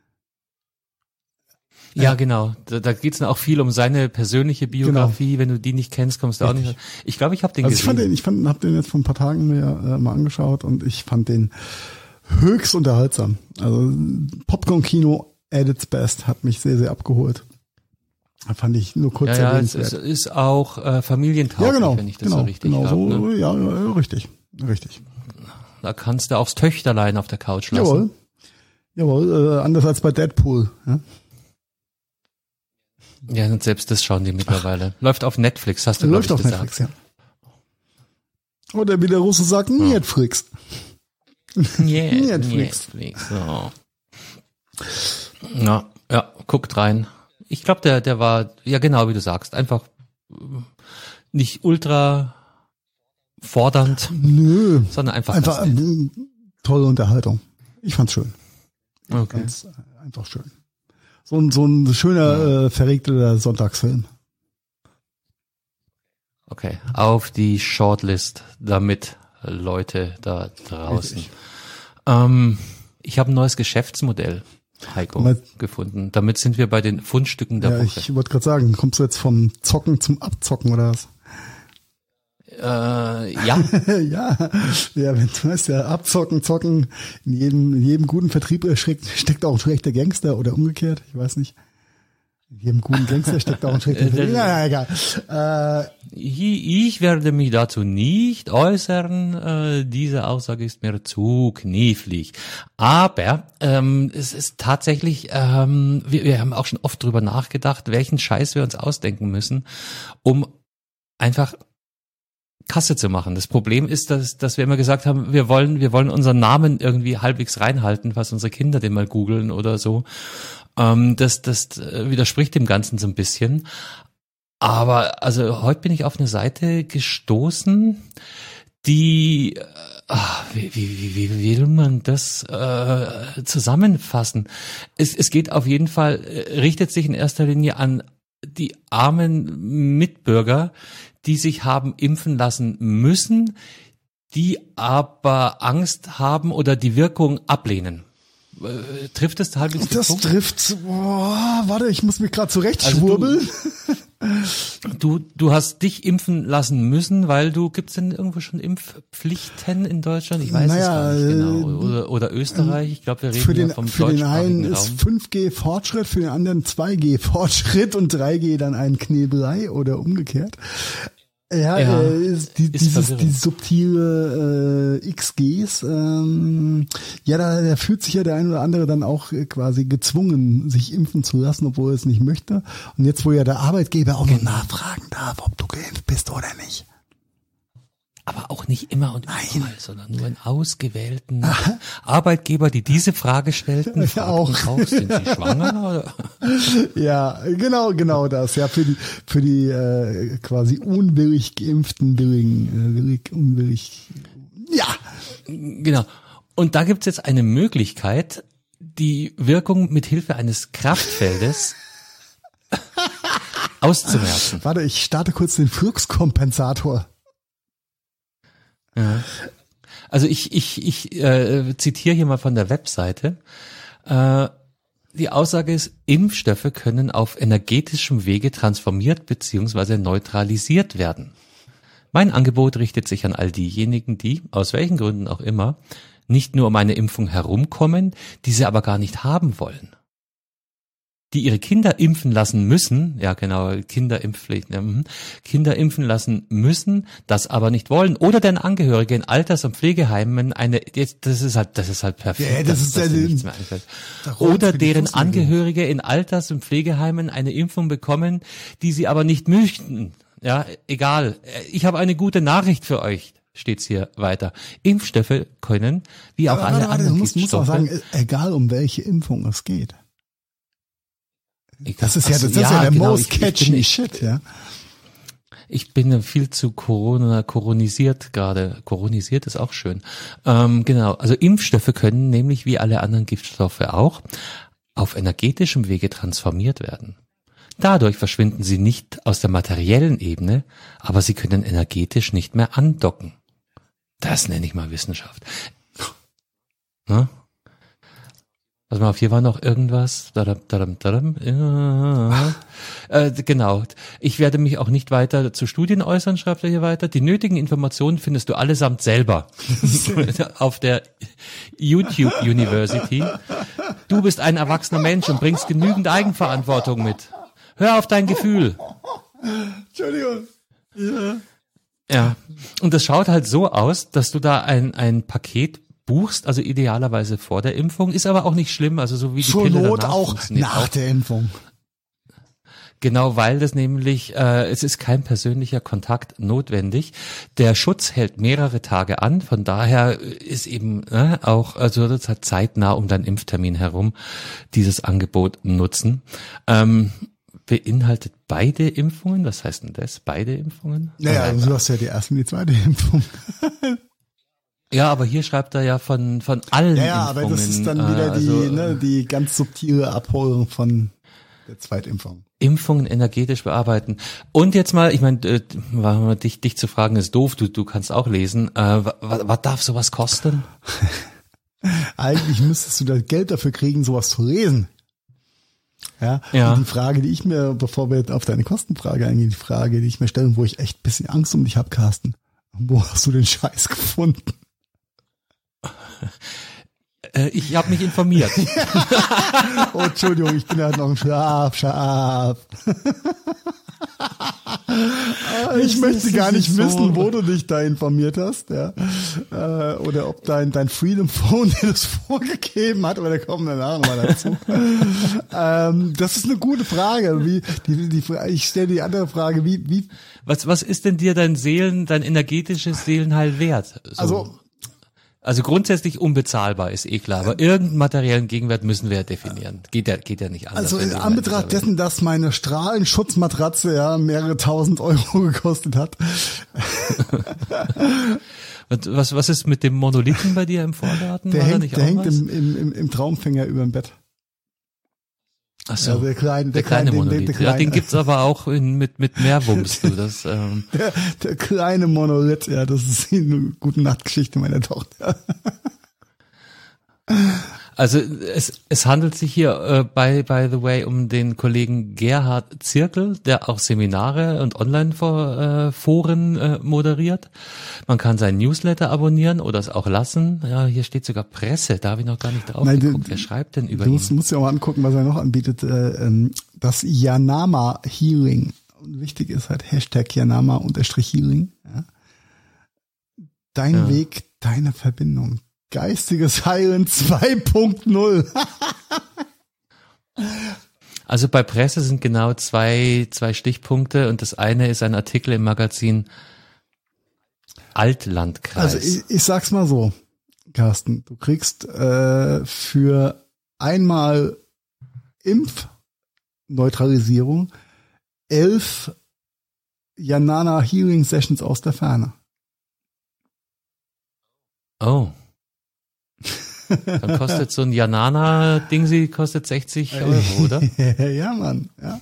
Ja, genau. Da, da geht's dann auch viel um seine persönliche Biografie. Wenn du die nicht kennst, kommst du auch nicht. Ich glaube, ich habe den Also ich gesehen. fand den, ich fand, hab den jetzt vor ein paar Tagen mir äh, mal angeschaut und ich fand den höchst unterhaltsam. Also Popcorn-Kino at its best, hat mich sehr, sehr abgeholt. Da fand ich nur kurz ja, ja, es erwähnenswert. ist, ist auch äh, familientauglich, Ja, genau, wenn ich das genau, so richtig genau hab, so, ne? ja, ja, richtig, richtig. Da kannst du aufs Töchterlein auf der Couch lassen. Jawohl, jawohl, äh, anders als bei Deadpool. Ja? Ja, und selbst das schauen die mittlerweile. Läuft auf Netflix, hast du, glaube Läuft ich, auf gesagt. Netflix, ja. Oder wie der Russe sagt, Netflix. Yeah, Netflix. Netflix. So. Ja, ja, guckt rein. Ich glaube, der, der war, ja genau, wie du sagst, einfach äh, nicht ultra fordernd, Nö, sondern einfach, einfach ganz nett. äh, tolle Unterhaltung. Ich fand's schön. Okay. Ganz äh, einfach schön. So ein, so ein schöner, äh, verregter Sonntagsfilm. Okay, auf die Shortlist, damit Leute da draußen. Richtig. Ähm, ich habe ein neues Geschäftsmodell, Heiko, Mal- gefunden. Damit sind wir bei den Fundstücken der Ja, Woche. ich wollte gerade sagen, kommst du jetzt vom Zocken zum Abzocken oder was? Äh, ja, ja, ja, wenn du weißt ja, abzocken, zocken, in jedem, in jedem guten Vertrieb steckt, steckt auch ein schlechter Gangster oder umgekehrt, ich weiß nicht. In jedem guten Gangster steckt auch ein schlechter Vertrieb. Ja, ja, egal. Äh, ich, ich werde mich dazu nicht äußern. Äh, diese Aussage ist mir zu knifflig. Aber ähm, es ist tatsächlich, ähm, wir, wir haben auch schon oft drüber nachgedacht, welchen Scheiß wir uns ausdenken müssen, um einfach Kasse zu machen. Das Problem ist, dass, dass wir immer gesagt haben, wir wollen, wir wollen unseren Namen irgendwie halbwegs reinhalten, was unsere Kinder den mal googeln oder so. Ähm, das, das widerspricht dem Ganzen so ein bisschen. Aber also heute bin ich auf eine Seite gestoßen, die, ach, wie, wie, wie, wie will man das äh, zusammenfassen? Es, es geht auf jeden Fall, richtet sich in erster Linie an die armen Mitbürger, die sich haben impfen lassen müssen, die aber Angst haben oder die Wirkung ablehnen. Äh, trifft es halbwegs den Das Punkt? trifft, boah, warte, ich muss mich gerade zurechtschwurbeln. Also du, du, du hast dich impfen lassen müssen, weil du, gibt's denn irgendwo schon Impfpflichten in Deutschland? Ich weiß Naja, es gar nicht genau. Oder, oder Österreich, ich glaube, wir reden für den, ja vom für den einen deutschsprachigen ist Raum. fünf G Fortschritt, für den anderen zwei G Fortschritt und drei G dann ein Knebelei oder umgekehrt. Ja, Ja, äh, ist die, ist dieses, verwirrend. die subtile äh, X Gs, ähm, ja, da, da fühlt sich ja der ein oder andere dann auch äh, quasi gezwungen, sich impfen zu lassen, obwohl er es nicht möchte. Und jetzt, wo ja der Arbeitgeber auch noch nachfragen darf, ob du geimpft bist oder nicht. Aber auch nicht immer und überall, sondern nur in ausgewählten Arbeitgeber, die diese Frage stellten, Ja, fragten auch. auch, sind sie schwanger? Oder? Ja, genau, genau das. Ja, für die, für die äh, quasi unwillig geimpften, willigen, äh, willig, unwillig. Ja, Genau. Und da gibt's jetzt eine Möglichkeit, die Wirkung mit Hilfe eines Kraftfeldes auszumerzen. warte, ich starte kurz den Fluxkompensator. Ja. Also ich, ich, ich äh, zitiere hier mal von der Webseite. Äh, die Aussage ist, Impfstoffe können auf energetischem Wege transformiert bzw. neutralisiert werden. Mein Angebot richtet sich an all diejenigen, die, aus welchen Gründen auch immer, nicht nur um eine Impfung herumkommen, diese aber gar nicht haben wollen. Die ihre Kinder impfen lassen müssen, ja genau, Kinderimpfpflicht, ja, mhm, Kinder impfen lassen müssen, das aber nicht wollen, oder deren Angehörige in Alters- und Pflegeheimen eine, jetzt, das ist halt, das ist halt perfekt, Ja, das dass- ist dass ja dir den- nichts mehr einfällt. da rollt Oder für die deren Fußnägel. Angehörige in Alters- und Pflegeheimen eine Impfung bekommen, die sie aber nicht möchten. Ja, egal. Ich habe eine gute Nachricht für euch. Steht's hier weiter. Impfstoffe können, wie auch Aber alle warte, warte, anderen du musst, musst auch Giftstoffe, sagen, äh, egal um welche Impfung es geht. Ich- Das ist ja, ach das so, ist ja der genau, most ich- ich catchy bin- shit, ja. Ich bin viel zu Corona, koronisiert gerade. Koronisiert ist auch schön. Ähm, genau, also Impfstoffe können nämlich wie alle anderen Giftstoffe auch auf energetischem Wege transformiert werden. Dadurch verschwinden sie nicht aus der materiellen Ebene, aber sie können energetisch nicht mehr andocken. Das nenne ich mal Wissenschaft. Ne? Also mal, hier war noch irgendwas. Dadam, dadam, dadam. Ja. Äh, genau. Ich werde mich auch nicht weiter zu Studien äußern, schreibt er hier weiter. Die nötigen Informationen findest du allesamt selber auf der YouTube University. Du bist ein erwachsener Mensch und bringst genügend Eigenverantwortung mit. Hör auf dein Gefühl. Entschuldigung. Ja. Ja. Und das schaut halt so aus, dass du da ein, ein Paket buchst, also idealerweise vor der Impfung, ist aber auch nicht schlimm, also so wie die Zur Pille Not danach auch funktioniert nach auch. der Impfung. Genau, weil das nämlich, äh, es ist kein persönlicher Kontakt notwendig. Der Schutz hält mehrere Tage an, von daher ist eben äh, auch, also das hat zeitnah um deinen Impftermin herum dieses Angebot nutzen. Ähm, beinhaltet beide Impfungen, was heißt denn das, beide Impfungen? Naja, Äh, du hast ja die erste und die zweite Impfung. ja, aber hier schreibt er ja von von allen Ja, ja, Impfungen. aber das ist dann wieder äh, die, also, ne, die ganz subtile Abholung von der Zweitimpfung. Impfungen energetisch bearbeiten. Und jetzt mal, ich meine, äh, dich, dich zu fragen ist doof, du, du kannst auch lesen. Äh, was, was darf sowas kosten? Eigentlich müsstest du das Geld dafür kriegen, sowas zu lesen. Ja, Ja. Und die Frage, die ich mir, bevor wir auf deine Kostenfrage eingehen, die Frage, die ich mir stelle, wo ich echt ein bisschen Angst um dich habe, Carsten. Wo hast du den Scheiß gefunden? Äh, ich habe mich informiert. Oh, Entschuldigung, ich bin halt noch ein Schlaf, Schaf. Ich möchte gar nicht so- wissen, wo du dich da informiert hast, ja. Äh, Oder ob dein, dein Freedom Phone dir das vorgegeben hat, aber da kommen wir nachher nochmal dazu. ähm, das ist eine gute Frage. Wie, die, die, ich stelle die andere Frage, wie, wie, Was, was ist denn dir dein Seelen, dein energetisches Seelenheil wert? So. also, Also grundsätzlich unbezahlbar ist eh klar, aber irgendeinen materiellen Gegenwert müssen wir ja definieren. Geht ja, geht ja nicht anders. also wenn in wir Anbetracht dieser Welt- dessen, dass meine Strahlenschutzmatratze ja mehrere tausend Euro gekostet hat. Und was, was ist mit dem Monolithen bei dir im Vorgarten? Der War da hängt, nicht der auch hängt was? im, im, im, im Traumfänger über dem Bett. Ach so, Ja, der kleine, der der kleine kleine, Monolith. der, der Ja, den kleine. gibt's aber auch in, mit, mit mehr Wumms, du. Das, ähm, Der, der kleine Monolith, ja, das ist eine gute Nachtgeschichte meiner Tochter. Also es, es handelt sich hier äh, by, by the way um den Kollegen Gerhard Zirkel, der auch Seminare und Online-Foren äh, moderiert. Man kann seinen Newsletter abonnieren oder es auch lassen. Ja, hier steht sogar Presse, da habe ich noch gar nicht drauf Nein, geguckt. du, Wer schreibt denn über du ihn? musst, musst ja auch mal angucken, was er noch anbietet. Äh, das Yanama Healing. Und wichtig ist halt Hashtag Yanama unterstrich Healing. Ja. Dein Ja. Weg, deine Verbindung. Geistiges Heilen zwei Punkt null. Also bei Presse sind genau zwei, zwei Stichpunkte und das eine ist ein Artikel im Magazin Altlandkreis. Also ich, ich sag's mal so, Carsten, du kriegst äh, für einmal Impfneutralisierung elf Yanana Healing Sessions aus der Ferne. Oh. Dann kostet so ein Janana-Ding, sie kostet sechzig Euro, oder? Ja, Mann. Ja.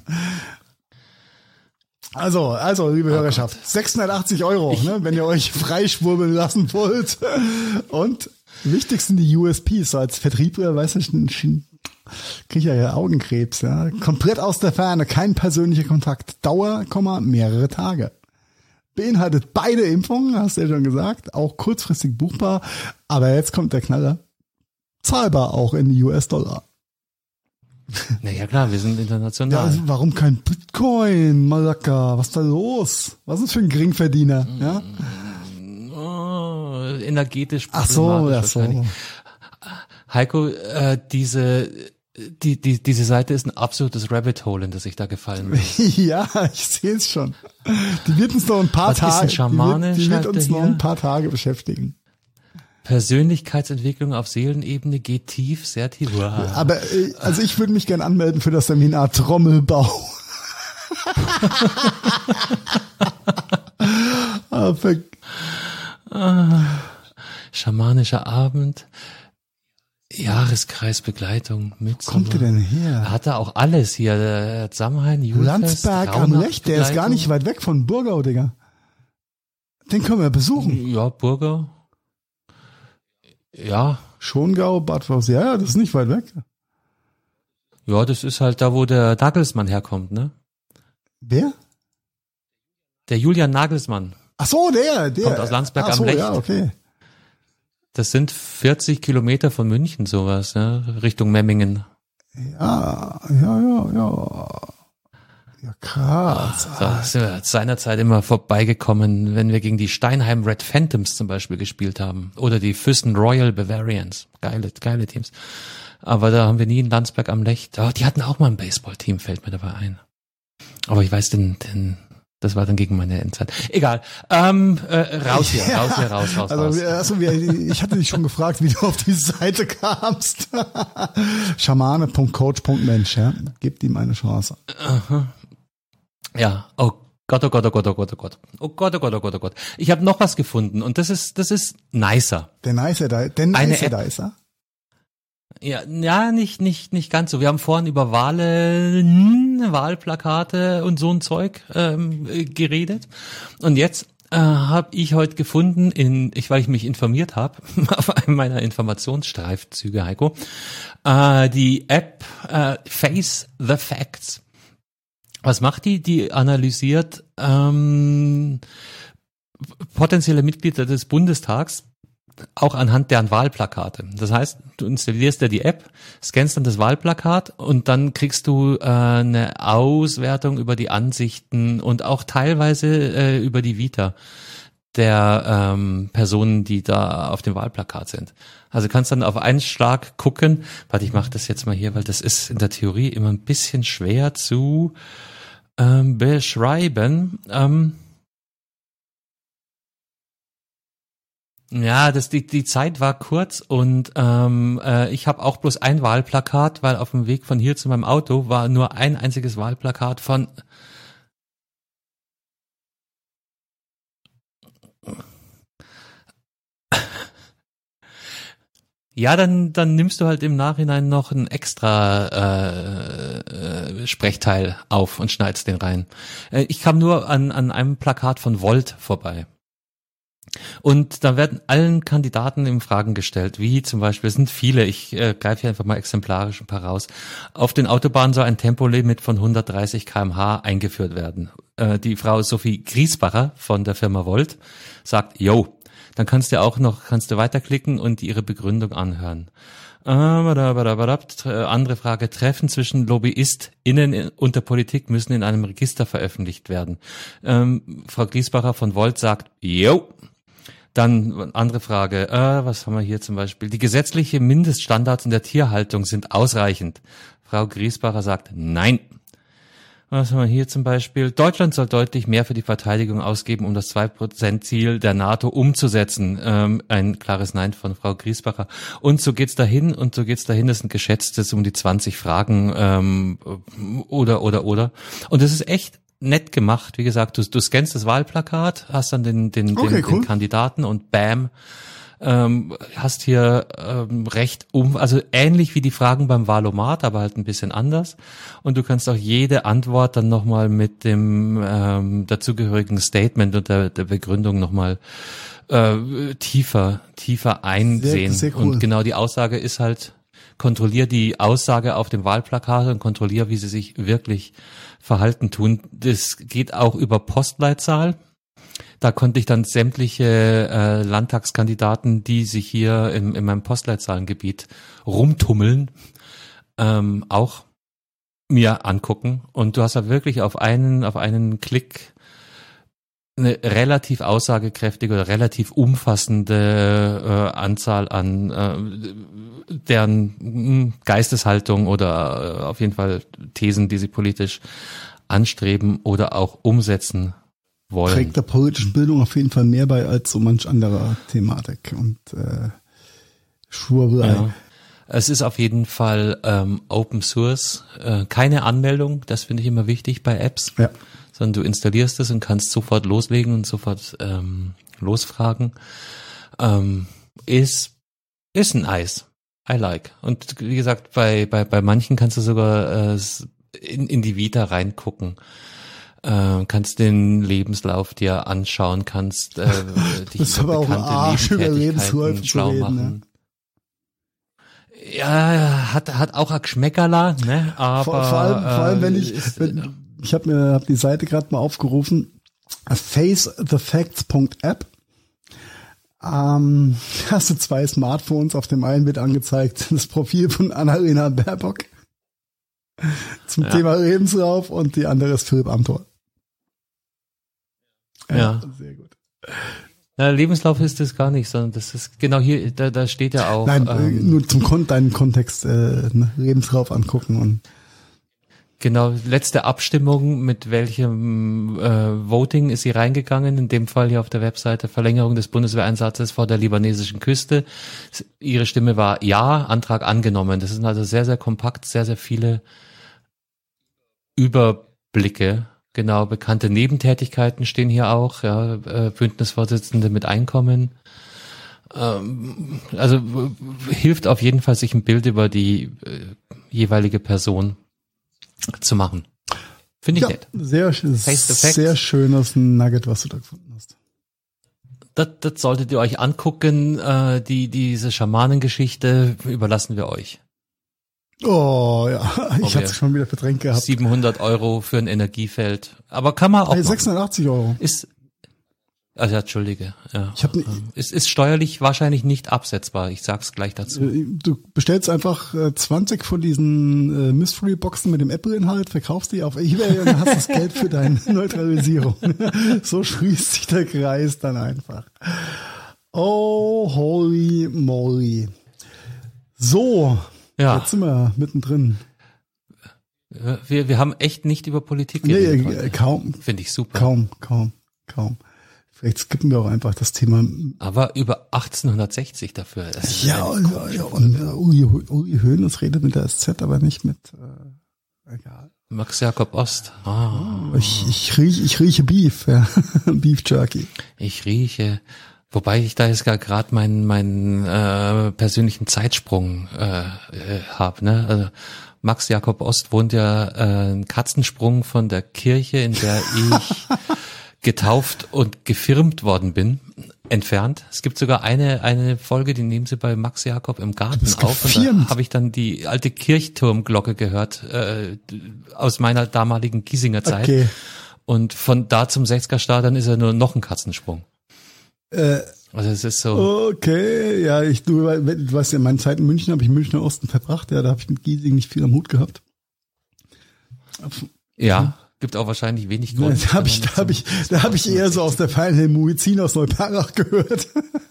Also, also, liebe oh Hörerschaft, Gott. sechshundertachtzig Euro, ich, ne, wenn ihr euch freischwurbeln lassen wollt. Und wichtig sind die U S Ps, so als Vertriebler, weißt du, kriege ich ja Augenkrebs, ja. Komplett aus der Ferne, kein persönlicher Kontakt. Dauer, mehrere Tage. Beinhaltet beide Impfungen, hast du ja schon gesagt, auch kurzfristig buchbar. Aber jetzt kommt der Knaller. Zahlbar auch in U S-Dollar. Naja klar, wir sind international. Ja, also warum kein Bitcoin, Malaka? Was ist da los? Was ist das für ein Geringverdiener? Ja? Oh, energetisch. Ach so, ja so. Heiko, äh, diese die die diese Seite ist ein absolutes Rabbit Hole, in das ich da gefallen bin. Ja, ich sehe es schon. Die wird uns noch ein paar Was Tage. Ist ein Schamane, die wird, die wird uns hier? noch ein paar Tage beschäftigen. Persönlichkeitsentwicklung auf Seelenebene geht tief, sehr tief. Wow. Aber also ich würde mich gern anmelden für das Seminar Trommelbau. ah, schamanischer Abend, Jahreskreisbegleitung mit. Wo kommt der denn her? Hat er auch alles hier. Der Samhain, Julfest, Landsberg am Lech, der ist gar nicht weit weg von Burgau, Digga. Den können wir besuchen. Ja, Burgau. Ja. Schongau, Bad Vors, ja, das ist nicht weit weg. Ja, das ist halt da, wo der Nagelsmann herkommt, ne? Wer? Der Julian Nagelsmann. Ach so, der, der. Kommt aus Landsberg Ach so, am Lech. Ja, okay. Das sind vierzig Kilometer von München, sowas, ne? Richtung Memmingen. Ja, ja, ja, ja. Ja, krass. Ah, da sind wir seinerzeit immer vorbeigekommen, wenn wir gegen die Steinheim Red Phantoms zum Beispiel gespielt haben. Oder die Füssen Royal Bavarians. Geile, geile Teams. Aber da haben wir nie in Landsberg am Lech. Oh, die hatten auch mal ein Baseballteam, fällt mir dabei ein. Aber ich weiß den, den, das war dann gegen meine Endzeit. Egal. Ähm, äh, raus hier, ja. raus hier, raus, raus, also, raus. Also, ich hatte dich schon gefragt, wie du auf die Seite kamst. Schamane Punkt coach Punkt mensch, ja. Gebt ihm eine Chance. Aha. Ja, oh Gott, oh Gott, oh Gott, oh Gott, oh Gott. Oh Gott, oh Gott, oh Gott, oh Gott. Ich habe noch was gefunden und das ist, das ist nicer. Der Nicer, der Nicer, Nicer. Ja, ja, nicht, nicht, nicht ganz so. Wir haben vorhin über Wahlen, Wahlplakate und so ein Zeug ähm, geredet. Und jetzt äh, habe ich heute gefunden, in, ich, weil ich mich informiert habe, auf einem meiner Informationsstreifzüge, Heiko, äh, die App äh, Face the Facts. Was macht die? Die analysiert ähm, potenzielle Mitglieder des Bundestags auch anhand deren Wahlplakate. Das heißt, du installierst dir die App, scannst dann das Wahlplakat und dann kriegst du äh, eine Auswertung über die Ansichten und auch teilweise äh, über die Vita der ähm, Personen, die da auf dem Wahlplakat sind. Also kannst dann auf einen Schlag gucken. Warte, ich mache das jetzt mal hier, weil das ist in der Theorie immer ein bisschen schwer zu ähm, beschreiben. Ähm, Ja, das die die Zeit war kurz und ähm, äh, ich habe auch bloß ein Wahlplakat, weil auf dem Weg von hier zu meinem Auto war nur ein einziges Wahlplakat von Ja, dann dann nimmst du halt im Nachhinein noch ein extra äh, äh, Sprechteil auf und schneidest den rein. Äh, ich kam nur an an einem Plakat von Volt vorbei. Und da werden allen Kandidaten eben Fragen gestellt, wie zum Beispiel, es sind viele, ich äh, greife hier einfach mal exemplarisch ein paar raus. Auf den Autobahnen soll ein Tempolimit von hundertdreißig Kilometer pro Stunde eingeführt werden. Äh, die Frau Sophie Griesbacher von der Firma Volt sagt, yo, dann kannst du auch noch, kannst du weiterklicken und ihre Begründung anhören. Äh, andere Frage, Treffen zwischen LobbyistInnen und der Politik müssen in einem Register veröffentlicht werden. Ähm, Frau Griesbacher von Volt sagt, yo. Dann andere Frage, äh, was haben wir hier zum Beispiel? Die gesetzliche Mindeststandards in der Tierhaltung sind ausreichend. Frau Griesbacher sagt nein. Was haben wir hier zum Beispiel? Deutschland soll deutlich mehr für die Verteidigung ausgeben, um das zwei Prozent Ziel der NATO umzusetzen. Ähm, ein klares Nein von Frau Griesbacher. Und so geht's dahin und so geht's dahin. Das sind geschätztes um die zwanzig Fragen ähm, oder oder oder. Und das ist echt nett gemacht, wie gesagt, du, du scannst das Wahlplakat, hast dann den, den, okay, den, cool. den Kandidaten und bam, ähm, hast hier ähm, recht um, also ähnlich wie die Fragen beim Wahlomat, aber halt ein bisschen anders. Und du kannst auch jede Antwort dann nochmal mit dem ähm, dazugehörigen Statement und der, der Begründung nochmal äh, tiefer, tiefer einsehen. Sehr, sehr cool. Und genau die Aussage ist halt, kontrollier die Aussage auf dem Wahlplakat und kontrollier, wie sie sich wirklich verhalten tun. Das geht auch über Postleitzahl. Da konnte ich dann sämtliche äh, Landtagskandidaten, die sich hier im, in meinem Postleitzahlengebiet rumtummeln, ähm, auch mir angucken. Und du hast da wirklich auf einen, auf einen Klick eine relativ aussagekräftige oder relativ umfassende äh, Anzahl an äh, deren mh, Geisteshaltung oder äh, auf jeden Fall Thesen, die sie politisch anstreben oder auch umsetzen wollen. Trägt der politischen Bildung auf jeden Fall mehr bei als so manch anderer Thematik und äh, Schwurbelei. Ja. Es ist auf jeden Fall ähm, Open Source, äh, keine Anmeldung, das finde ich immer wichtig bei Apps. Ja. Sondern du installierst es und kannst sofort loslegen und sofort ähm, losfragen. Ähm, ist ist ein Eis. I like. Und wie gesagt, bei bei bei manchen kannst du sogar äh, in in die Vita reingucken. Äh, kannst den Lebenslauf dir anschauen, kannst äh, dich das ist über aber auch bekannte Arsch, über Nebentätigkeiten schlau reden, machen. ne? Ja, hat hat auch ein Geschmäckerla, ne? Aber vor, vor allem, vor allem, wenn äh, ich ist, wenn, ich habe mir hab die Seite gerade mal aufgerufen, face the facts punkt app. Ähm, hast du zwei Smartphones, auf dem einen wird angezeigt das Profil von Annalena Baerbock zum ja. Thema Lebenslauf und die andere ist Philipp Amthor. Ja, ja. Sehr gut. Ja, Lebenslauf ist das gar nicht, sondern das ist genau hier, da, da steht ja auch. Nein, ähm, nur zum Kon deinen Kontext äh, Lebenslauf angucken und genau, letzte Abstimmung, mit welchem äh, Voting ist sie reingegangen, in dem Fall hier auf der Webseite, Verlängerung des Bundeswehreinsatzes vor der libanesischen Küste. Ihre Stimme war ja, Antrag angenommen. Das sind also sehr, sehr kompakt, sehr, sehr viele Überblicke. Genau, bekannte Nebentätigkeiten stehen hier auch, ja, äh, Bündnisvorsitzende mit Einkommen. Ähm, also äh, hilft auf jeden Fall, sich ein Bild über die äh, jeweilige Person zu machen. Finde ich ja, nett. Sehr, sehr schönes Nugget, was du da gefunden hast. Das, das solltet ihr euch angucken. Äh, die diese Schamanengeschichte überlassen wir euch. Oh ja, ich oh, hatte es schon wieder verdrängt gehabt. siebenhundert Euro für ein Energiefeld. Aber kann man auch hey, sechshundertachtzig Euro. Ist, also entschuldige. Ja. Ich hab ne, es ist steuerlich wahrscheinlich nicht absetzbar. Ich sag's gleich dazu. Du bestellst einfach äh, zwanzig von diesen äh, Mystery-Boxen mit dem Apple-Inhalt, verkaufst die auf eBay und hast das Geld für deine Neutralisierung. So schließt sich der Kreis dann einfach. Oh, holy moly. So. Ja. Jetzt sind wir mittendrin. Wir, wir haben echt nicht über Politik geredet. Nee, kaum. Finde ich super. Kaum, kaum, kaum. Vielleicht skippen wir auch einfach das Thema. Aber über achtzehnhundertsechzig dafür. Das ja, und, ja, und uh, Uli, Uli Hoeneß redet mit der S Z, aber nicht mit, äh, egal. Max Jakob Ost. Ah. Oh, ich, ich rieche, ich rieche Beef, ja. Beef Jerky. Ich rieche. Wobei ich da jetzt gerade meinen meinen äh, persönlichen Zeitsprung äh, äh, habe, ne? Also Max Jakob Ost wohnt ja äh, einen Katzensprung von der Kirche, in der ich getauft und gefirmt worden bin, entfernt. Es gibt sogar eine eine Folge, die nehmen sie bei Max Jakob im Garten auf. Und da habe ich dann die alte Kirchturmglocke gehört, äh, aus meiner damaligen Giesinger Zeit. Okay. Und von da zum sechziger-Stadion ist ja nur noch ein Katzensprung. Äh, also es ist so. Okay, ja, ich, du, du weißt ja, in meiner Zeit in München habe ich Münchner Osten verbracht, ja, da habe ich mit Giesing nicht viel am Hut gehabt. Ja. Gibt auch wahrscheinlich wenig Grund. Ja, da habe ich, da habe ich, da habe ich eher so aus der feinen Muizin aus Neuperlach gehört.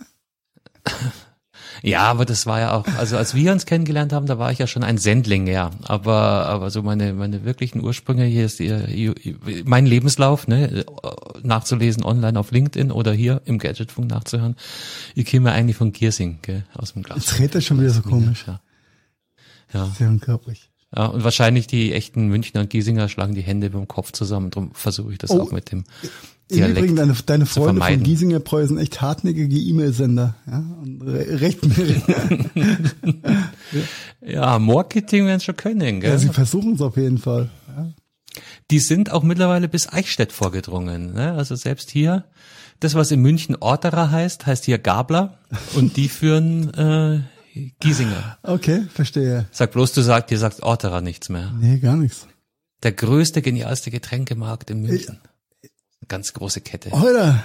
Ja, aber das war ja auch, also als wir uns kennengelernt haben, da war ich ja schon ein Sendling, ja. Aber, aber so meine, meine wirklichen Ursprünge, hier ist die, mein Lebenslauf, ne, nachzulesen online auf LinkedIn oder hier im Gadgetfunk nachzuhören. Ich käme eigentlich von Giersing, gell, aus dem Glas. Jetzt redet er schon wieder so komisch. Ja. Ja. Sehr unglaublich. Ja, und wahrscheinlich die echten Münchner und Giesinger schlagen die Hände beim Kopf zusammen. Darum versuche ich das oh, auch mit dem im Dialekt Übrigen, deine, deine Freunde vermeiden. von Giesinger Preu sind echt hartnäckige E-Mail-Sender. Ja, und re recht ja, Marketing werden schon können, gell? Ja, sie versuchen es auf jeden Fall. Ja. Die sind auch mittlerweile bis Eichstätt vorgedrungen. Ne? Also selbst hier, das, was in München Orterer heißt, heißt hier Gabler. Und die führen äh, Giesinger. Okay, verstehe. Sag bloß, du sagst, dir sagt Orterer nichts mehr. Nee, gar nichts. Der größte, genialste Getränkemarkt in München. Eine ganz große Kette. Heute.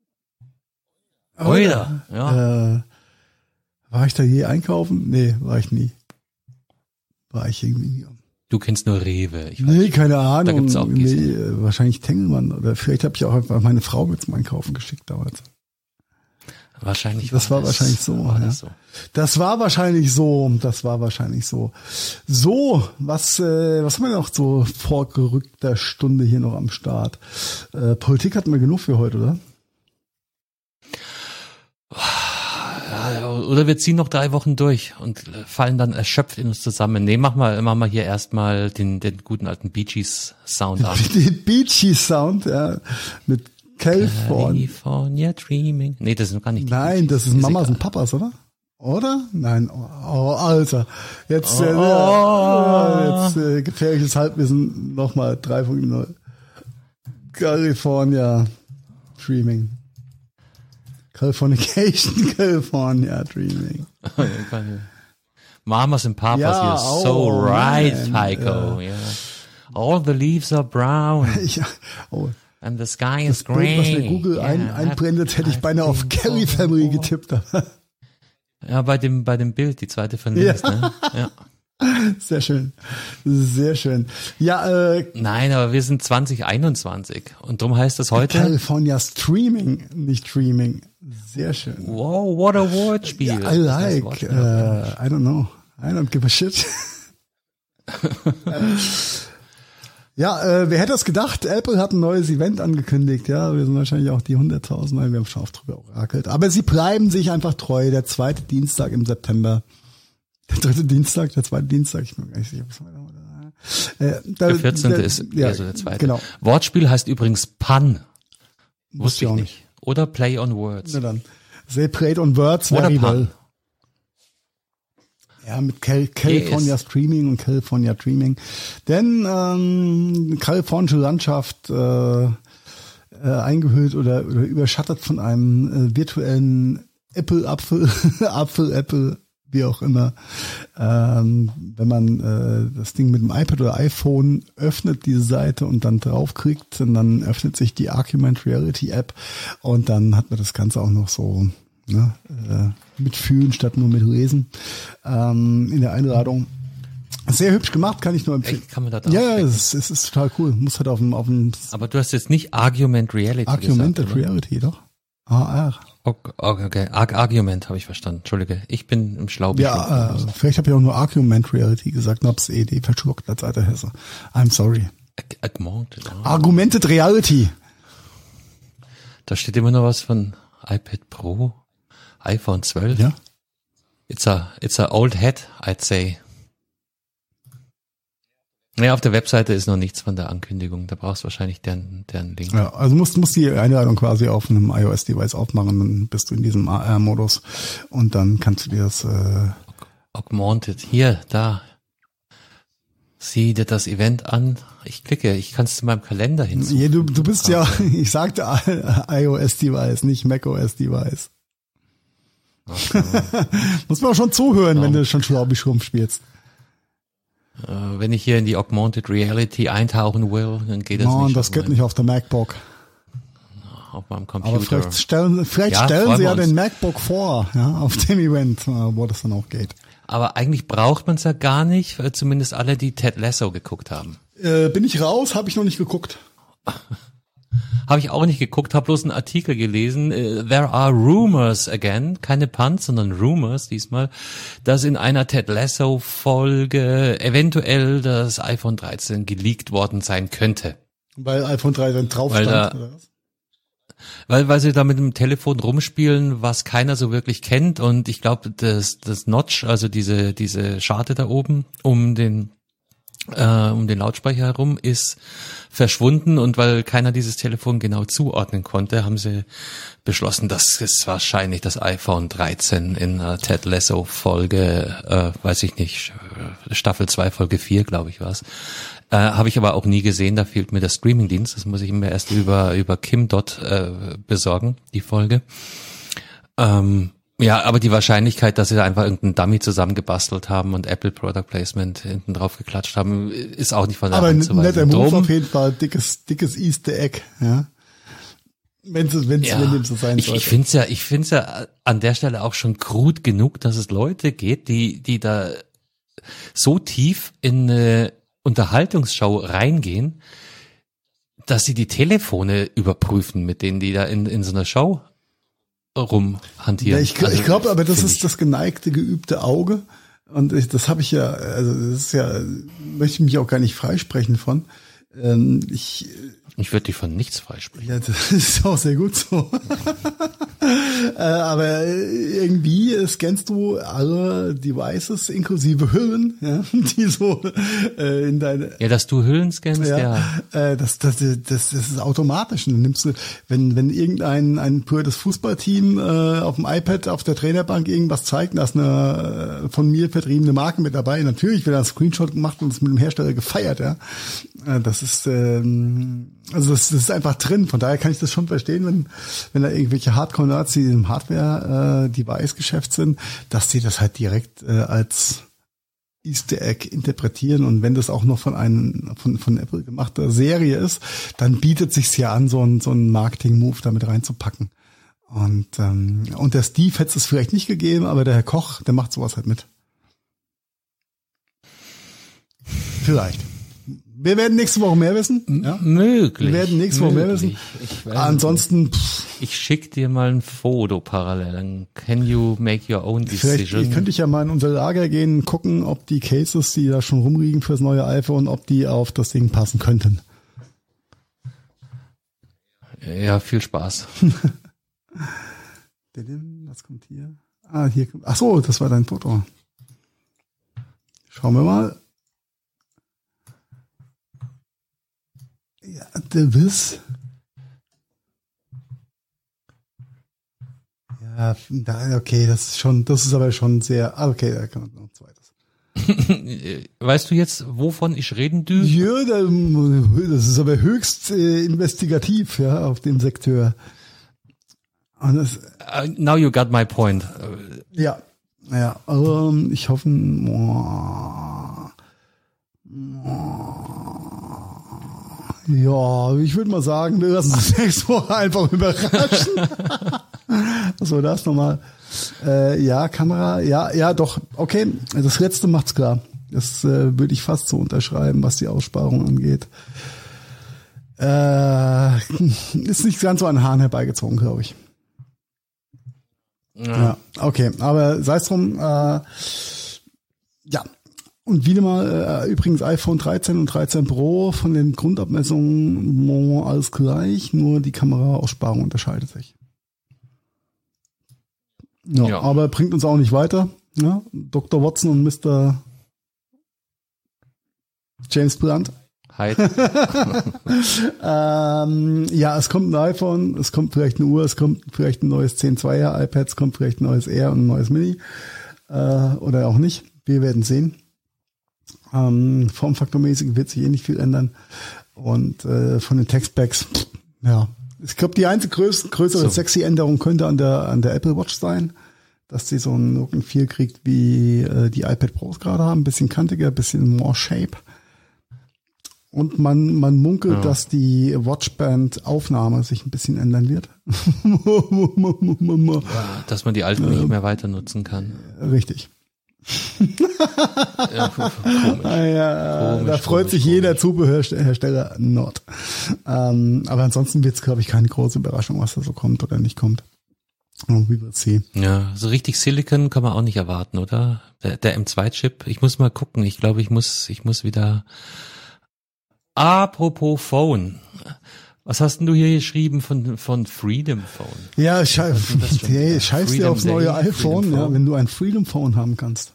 Heute, ja. Äh, war ich da je einkaufen? Nee, war ich nie. War ich irgendwie nie. Du kennst nur Rewe. Ich weiß nee, nicht. keine Ahnung. Da gibt's auch nee, wahrscheinlich Tengelmann. Oder vielleicht habe ich auch einfach meine Frau mit zum Einkaufen geschickt damals. Wahrscheinlich das war war das, wahrscheinlich so, war ja. das so. Das war wahrscheinlich so. Das war wahrscheinlich so. So, was äh, was haben wir noch so vor gerückter Stunde hier noch am Start? Äh, Politik hatten wir genug für heute, oder? Ja, oder wir ziehen noch drei Wochen durch und fallen dann erschöpft in uns zusammen. Nee, mach mal, mach mal hier erstmal den den guten alten Bee Gees Sound an. Den Bee Gees Sound, ja, mit California. California Dreaming. Nee, das ist noch gar nicht. Nein, das ist Mamas egal. und Papas, oder? Oder? Nein, oh, oh Alter. Jetzt, oh. äh, ja, jetzt äh, gefährliches Halbwissen, nochmal drei Punkt null. California Dreaming. Californication, California Dreaming. Mamas and Papas, Ja, you're so oh, right, man, Heiko. Yeah. All the leaves are brown. Ja, oh. And the sky Das is Bild, grey. was mir Google Yeah, ein, einblendet, hätte ich beinahe auf Kelly Family getippt. Ja, bei dem, bei dem Bild, die zweite von links, Ja. ne? Ja. Sehr schön. Sehr schön. Ja, äh, Nein, aber wir sind zwanzig einundzwanzig und drum heißt es heute. California Streaming, nicht Streaming. Sehr schön. Wow, what a Wortspiel. Ja, I like. Uh, I don't know. I don't give a shit. Ja, äh, wer hätte das gedacht? Apple hat ein neues Event angekündigt. Ja, wir sind wahrscheinlich auch die hunderttausend, wir haben schon oft drüber orakelt. Aber sie bleiben sich einfach treu. Der zweite Dienstag im September. Der dritte Dienstag, der zweite Dienstag, ich bin gar nicht sicher, was wir da äh, Der vierzehnte der, ist ja, eher so der zweite. Genau. Wortspiel heißt übrigens Pun. Wusste ich auch nicht. Oder Play on Words. Na dann. They played on words Oder very Pun. well. Ja, mit Cal California Yes. Streaming und California Dreaming. Denn ähm, kalifornische Landschaft äh, äh, eingehüllt oder, oder überschattet von einem äh, virtuellen Apple-Apfel, Apfel-Apple, wie auch immer. Ähm, wenn man äh, das Ding mit dem iPad oder iPhone öffnet, diese Seite und dann draufkriegt, und dann öffnet sich die Argument Reality App und dann hat man das Ganze auch noch so, ne, äh, mit Fühlen statt nur mit Lesen ähm, in der Einladung. Sehr hübsch gemacht, kann ich nur empfehlen. Echt, kann man da Ja, ja, draufklicken? es ist, es ist total cool. Muss halt auf dem, auf dem Aber du hast jetzt nicht Argument Reality Argumented gesagt, oder? Reality, doch. A R. Okay, okay. Arg Argument habe ich verstanden. Entschuldige, ich bin im Schlaubi. Ja, äh, vielleicht habe ich auch nur Argument Reality gesagt und hab's E D verschluckt als alter Hesse. I'm sorry. Argumented. Oh. Argumented Reality. Da steht immer noch was von iPad Pro, iPhone zwölf. Ja. It's a, it's a old hat, I'd say. Ja, auf der Webseite ist noch nichts von der Ankündigung. Da brauchst du wahrscheinlich deren, deren Link. Ja, also musst, musst die Einladung quasi auf einem iOS-Device aufmachen, dann bist du in diesem A R-Modus und dann kannst du dir das, äh, Augmented. Hier, da. Sieh dir das Event an. Ich klicke, ich kann es in meinem Kalender hinzufügen. Ja, du, du bist ja, ich sagte iOS-Device, nicht macOS-Device. Okay. Muss man auch schon zuhören, oh. wenn du schon schlaubig rumspielst. Äh, wenn ich hier in die Augmented Reality eintauchen will, dann geht das no, nicht. Das geht mein, nicht auf der MacBook. Auf meinem Computer. Aber vielleicht stellen, vielleicht ja, stellen sie ja uns. den MacBook vor, ja, auf dem Event, wo das dann auch geht. Aber eigentlich braucht man es ja gar nicht, zumindest alle, die Ted Lasso geguckt haben. Äh, bin ich raus, habe ich noch nicht geguckt. Habe ich auch nicht geguckt, habe bloß einen Artikel gelesen. There are rumors again, keine Puns, sondern rumors diesmal, dass in einer Ted Lasso Folge eventuell das iPhone dreizehn geleakt worden sein könnte. Weil iPhone dreizehn drauf stand, da, oder was? Weil, weil sie da mit dem Telefon rumspielen, was keiner so wirklich kennt. Und ich glaube, das, das Notch, also diese, diese Scharte da oben um den, äh, um den Lautsprecher herum, ist verschwunden. Und weil keiner dieses Telefon genau zuordnen konnte, haben sie beschlossen, dass es wahrscheinlich das iPhone dreizehn in einer Ted Lasso Folge, äh, weiß ich nicht, Staffel zwei, Folge vier, glaube ich, war es. Äh, habe ich aber auch nie gesehen, da fehlt mir der Streamingdienst, das muss ich mir erst über über Kim dort äh, besorgen, die Folge. Ähm, ja, aber die Wahrscheinlichkeit, dass sie da einfach irgendeinen Dummy zusammengebastelt haben und Apple Product Placement hinten drauf geklatscht haben, ist auch nicht von der Hand zu weisen. Aber netter Move auf jeden Fall, dickes dickes Easter Egg, ja. Wenn's wenn's ja, wenn dem so sein ich, sollte. Ich finde es ja, ich finde es ja an der Stelle auch schon krud genug, dass es Leute geht, die die da so tief in eine Unterhaltungsshow reingehen, dass sie die Telefone überprüfen, mit denen die da in, in so einer Show rumhantieren. Ja, ich also, ich glaube aber, das ist ich. das geneigte, geübte Auge. Und ich, das habe ich ja, also das ist ja, möchte ich mich auch gar nicht freisprechen von. Ähm, ich ich würde dich von nichts freisprechen. Ja, das ist auch sehr gut so. äh, aber irgendwie scannst du alle Devices inklusive Hüllen, ja, die so äh, in deine. Ja, dass du Hüllen scannst, ja. ja. Äh, das, das, das, das ist automatisch. Und dann nimmst du, wenn wenn irgendein ein pures Fußballteam äh, auf dem iPad auf der Trainerbank irgendwas zeigt, da ist eine äh, von mir vertriebene Marke mit dabei. Natürlich wird ein Screenshot gemacht und es mit dem Hersteller gefeiert, ja. Äh, das ist ähm, Also das, das ist einfach drin, von daher kann ich das schon verstehen, wenn wenn da irgendwelche Hardcore-Nerds, die im Hardware-Device-Geschäft sind, dass die das halt direkt äh, als Easter Egg interpretieren, und wenn das auch noch von einem von von Apple gemachter Serie ist, dann bietet sich's ja an, so ein so ein Marketing-Move damit reinzupacken. Und ähm, und der Steve hätte es vielleicht nicht gegeben, aber der Herr Koch, der macht sowas halt mit. Vielleicht. Wir werden nächste Woche mehr wissen. Ja? Möglich. Wir werden nächste Woche mehr wissen. Ansonsten. Pff. Ich schick dir mal ein Foto parallel. Dann can you make your own decision. Vielleicht könnte ich ja mal in unser Lager gehen, gucken, ob die Cases, die da schon rumliegen fürs neue iPhone, ob die auf das Ding passen könnten. Ja, viel Spaß. Was kommt hier? Ah, hier kommt. Ach so, das war dein Foto. Schauen wir mal. Ja, der Wiss. Ja, da, okay, das ist schon, das ist aber schon sehr, ah, okay, da kann man noch ein zweites. Weißt du jetzt, wovon ich reden dürfe? Ja, das ist aber höchst äh, investigativ, ja, auf dem Sektor. Und das, uh, now you got my point. Ja, ja, ähm, ich hoffe, oh, oh, ja, ich würde mal sagen, wir lassen uns nächste Woche einfach überraschen. Was war das nochmal? Äh, ja, Kamera, ja, ja, doch, okay, das letzte macht's klar. Das äh, würde ich fast so unterschreiben, was die Aussparung angeht. Äh, ist nicht ganz so an den Haaren herbeigezogen, glaube ich. Ja. ja, okay, aber sei es drum, äh, ja. Und wieder mal, äh, übrigens iPhone dreizehn und dreizehn Pro von den Grundabmessungen alles gleich, nur die Kameraaussparung unterscheidet sich. Ja, ja. Aber bringt uns auch nicht weiter. Ja? Doktor Watson und Mister James Blunt. Hi. ähm, ja, es kommt ein iPhone, es kommt vielleicht eine Uhr, es kommt vielleicht ein neues zehn Komma zweier iPad, es kommt vielleicht ein neues Air und ein neues Mini. Äh, oder auch nicht. Wir werden sehen. Ähm, formfaktormäßig wird sich eh nicht viel ändern. Und äh, von den Textbacks, ja, ich glaube, die einzige größ- größere so. sexy Änderung könnte an der an der Apple Watch sein, dass sie so einen Look and Feel kriegt, wie äh, die iPad Pros gerade haben, ein bisschen kantiger, ein bisschen more shape. Und man man munkelt, ja. dass die Watchband-Aufnahme sich ein bisschen ändern wird. Ja, dass man die alten äh, nicht mehr weiter nutzen kann. Richtig. Ja, komisch. Ah, ja, komisch, da freut komisch, sich komisch. jeder Zubehörhersteller not. Ähm, aber ansonsten wird es, glaube ich, keine große Überraschung, was da so kommt oder nicht kommt. Und wie wird sie? Ja, so richtig Silicon kann man auch nicht erwarten, oder? Der, der M zwei Chip. Ich muss mal gucken. Ich glaube, ich muss, ich muss wieder. Apropos Phone. Was hast denn du hier geschrieben von von Freedom Phone? Ja, scheiß, hey, scheiß dir aufs neue Day, iPhone, ja, wenn du ein Freedom Phone haben kannst.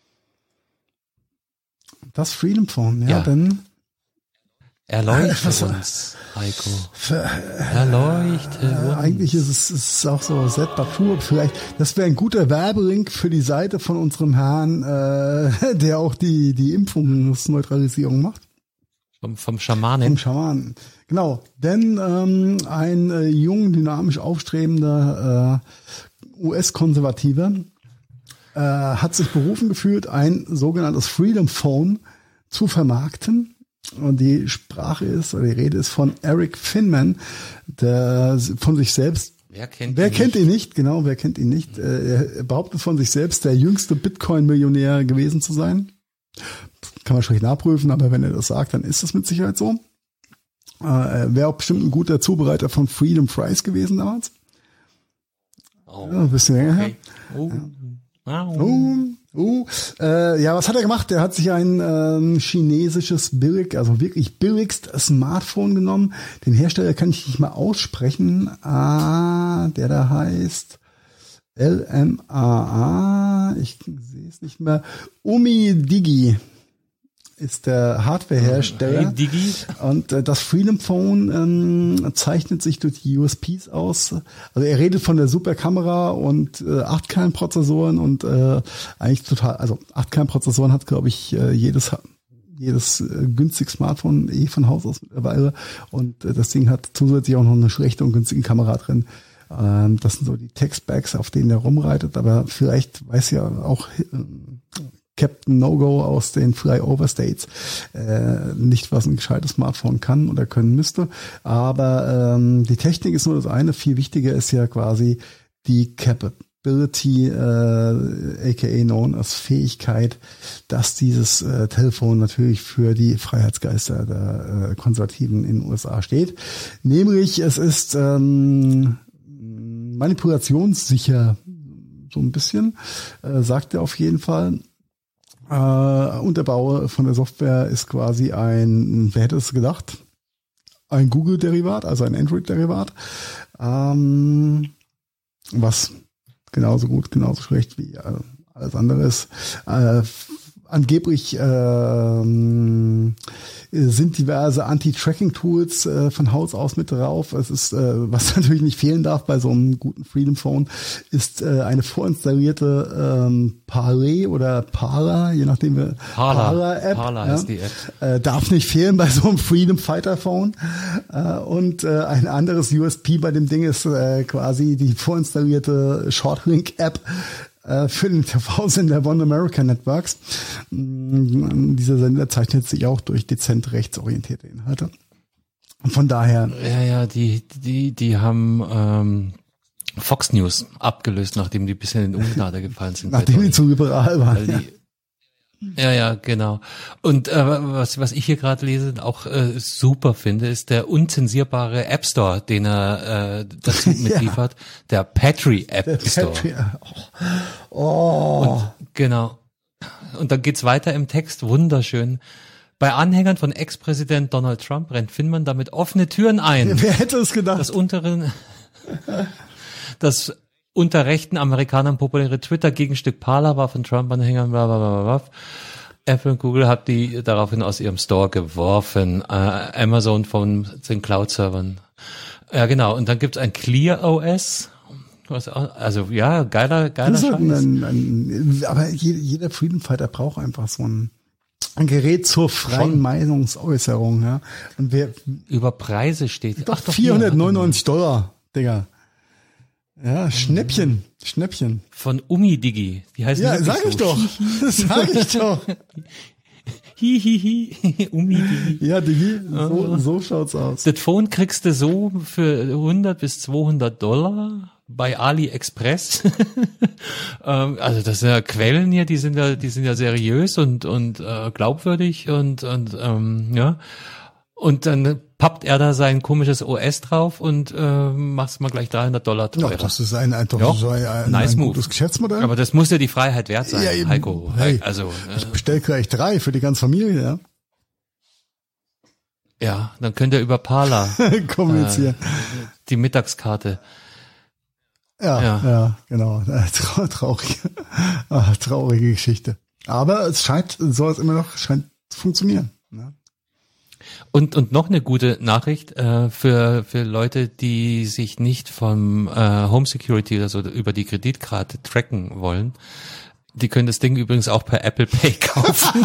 Das Freedom Phone, ja, ja. dann erleuchte uns, Heiko. Erleuchte äh, uns. Eigentlich ist es ist auch so Set Batur. Vielleicht, das wäre ein guter Werbering für die Seite von unserem Herrn, äh, der auch die die Impfungsneutralisierung macht. Vom, vom Schamanen. Vom Schamanen. Genau, denn ähm, ein äh, jung, dynamisch aufstrebender äh, U S-Konservativer äh, hat sich berufen gefühlt, ein sogenanntes Freedom Phone zu vermarkten. Und die Sprache ist, oder die Rede ist von Eric Finman, der von sich selbst Wer kennt wer ihn kennt nicht? ihn nicht? Genau, wer kennt ihn nicht? Er behauptet von sich selbst, der jüngste Bitcoin-Millionär gewesen zu sein. Kann man schlecht nachprüfen, aber wenn er das sagt, dann ist das mit Sicherheit so. Er wäre auch bestimmt ein guter Zubereiter von Freedom Fries gewesen damals. Oh. Ja, ein bisschen länger her. Okay. Oh. Ja. Wow. Oh, oh. Äh, ja, was hat er gemacht? Er hat sich ein ähm, chinesisches billig, also wirklich billigst Smartphone genommen. Den Hersteller kann ich nicht mal aussprechen. Ah, der da heißt L M A A. Ich sehe es nicht mehr. UmiDigi ist der Hardwarehersteller. Hey, Digi. Und äh, das Freedom Phone ähm, zeichnet sich durch die U S Ps aus. Also er redet von der Superkamera und äh, acht Kern-Prozessoren und äh, eigentlich total, also acht Kern-Prozessoren hat, glaube ich, äh, jedes jedes äh, günstige Smartphone eh von Haus aus mittlerweile. Und äh, das Ding hat zusätzlich auch noch eine schlechte und günstige Kamera drin. Ähm, das sind so die Tech-Specs, auf denen er rumreitet. Aber vielleicht weiß ja auch äh, Captain No-Go aus den Flyover States äh, nicht, was ein gescheites Smartphone kann oder können müsste. Aber ähm, die Technik ist nur das eine. Viel wichtiger ist ja quasi die Capability, äh, aka known als Fähigkeit, dass dieses äh, Telefon natürlich für die Freiheitsgeister der äh, Konservativen in den U S A steht. Nämlich, es ist ähm, manipulationssicher, so ein bisschen, äh, sagt er auf jeden Fall. Äh, Unterbau von der Software ist quasi ein, wer hätte es gedacht, ein Google-Derivat, also ein Android-Derivat, ähm, was genauso gut, genauso schlecht wie äh, alles andere ist. Äh, angeblich ähm, sind diverse Anti-Tracking-Tools äh, von Haus aus mit drauf. Es ist, äh, was natürlich nicht fehlen darf bei so einem guten Freedom Phone, ist äh, eine vorinstallierte ähm, Parler oder Parler, je nachdem wir Parler-App. Parler ja, ist die App. Äh, darf nicht fehlen bei so einem Freedom Fighter Phone. Äh, und äh, ein anderes U S P bei dem Ding ist äh, quasi die vorinstallierte Shortlink-App für den T V-Sender One America Networks. Dieser Sender zeichnet sich auch durch dezent rechtsorientierte Inhalte. Und von daher. Ja, ja, die, die, die haben ähm, Fox News abgelöst, nachdem die bisher in den Ungnade gefallen sind. Nachdem die zu liberal waren. Ja. Ja, ja, genau. Und äh, was was ich hier gerade lese, auch äh, super finde, ist der unzensierbare App Store, den er äh, dazu mitliefert, ja. Der Petri App der Store. Petri. Oh. Oh. Und, genau. Und dann geht's weiter im Text, wunderschön. Bei Anhängern von Ex-Präsident Donald Trump rennt Finman damit offene Türen ein. Wer hätte es gedacht? Das unteren, das unter rechten Amerikanern populäre Twitter-Gegenstück Parler war von Trump-Anhängern, bla, bla, bla, bla. Apple und Google hat die daraufhin aus ihrem Store geworfen. Äh, Amazon von den Cloud-Servern. Ja, genau. Und dann gibt's ein Clear O S. Was auch, also, ja, geiler, geiler das ist Scheiß. Ein, ein, aber jeder Freedom Fighter braucht einfach so ein, ein Gerät zur freien Schon. Meinungsäußerung, ja. Und wer über Preise steht. Doch, Ach, doch vierhundertneunundneunzig Dollar, Digga. Ja, Schnäppchen, Schnäppchen. Von Umidigi. Die heißen ja, sag so. ich doch. Sag ich doch. Hihihi, Umidigi. Ja, Digi, so, so schaut's aus. Das Phone kriegst du so für hundert bis zweihundert Dollar bei AliExpress. Also das sind ja Quellen hier, die sind ja, die sind ja seriös und und äh, glaubwürdig und und ähm, ja. Und dann pappt er da sein komisches O S drauf und äh, macht's mal gleich dreihundert Dollar teurer. Ja, das ist ein, ein, ja, so ein, ein, nice ein move. gutes Geschäftsmodell. Aber das muss ja die Freiheit wert sein, ja, eben. Heiko. Hey, also, ich bestell gleich drei für die ganze Familie, ja. Ja, dann könnt ihr über Parler kommunizieren. Äh, die Mittagskarte. Ja, ja, ja, genau. Trau traurige, ah, traurige Geschichte. Aber es scheint, soll es immer noch, scheint zu funktionieren. Ne? Und und noch eine gute Nachricht äh, für für Leute, die sich nicht vom äh, Home Security oder so über die Kreditkarte tracken wollen. Die können das Ding übrigens auch per Apple Pay kaufen.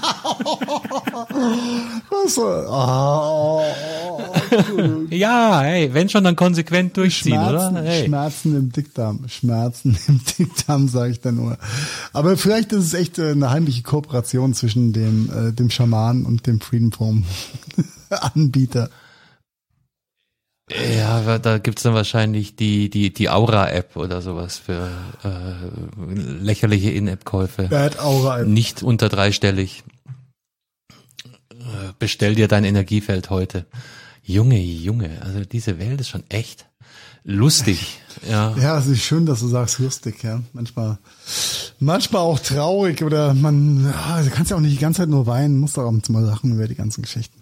Was soll? Oh, ja, hey, wenn schon, dann konsequent durchziehen, Schmerzen, oder? Hey. Schmerzen im Dickdarm, Schmerzen im Dickdarm, sage ich dann nur. Aber vielleicht ist es echt eine heimliche Kooperation zwischen dem äh, dem Schamanen und dem Freedom Foam Anbieter. Ja, da gibt's dann wahrscheinlich die die die Aura-App oder sowas für äh, lächerliche In-App-Käufe. Bad Aura-App. Nicht unter dreistellig. Bestell dir dein Energiefeld heute. Junge, Junge, also diese Welt ist schon echt lustig. Ja, ja, es ist schön, dass du sagst lustig, ja. Manchmal, manchmal auch traurig oder man, ja, du kannst ja auch nicht die ganze Zeit nur weinen, musst auch abends mal lachen über die ganzen Geschichten.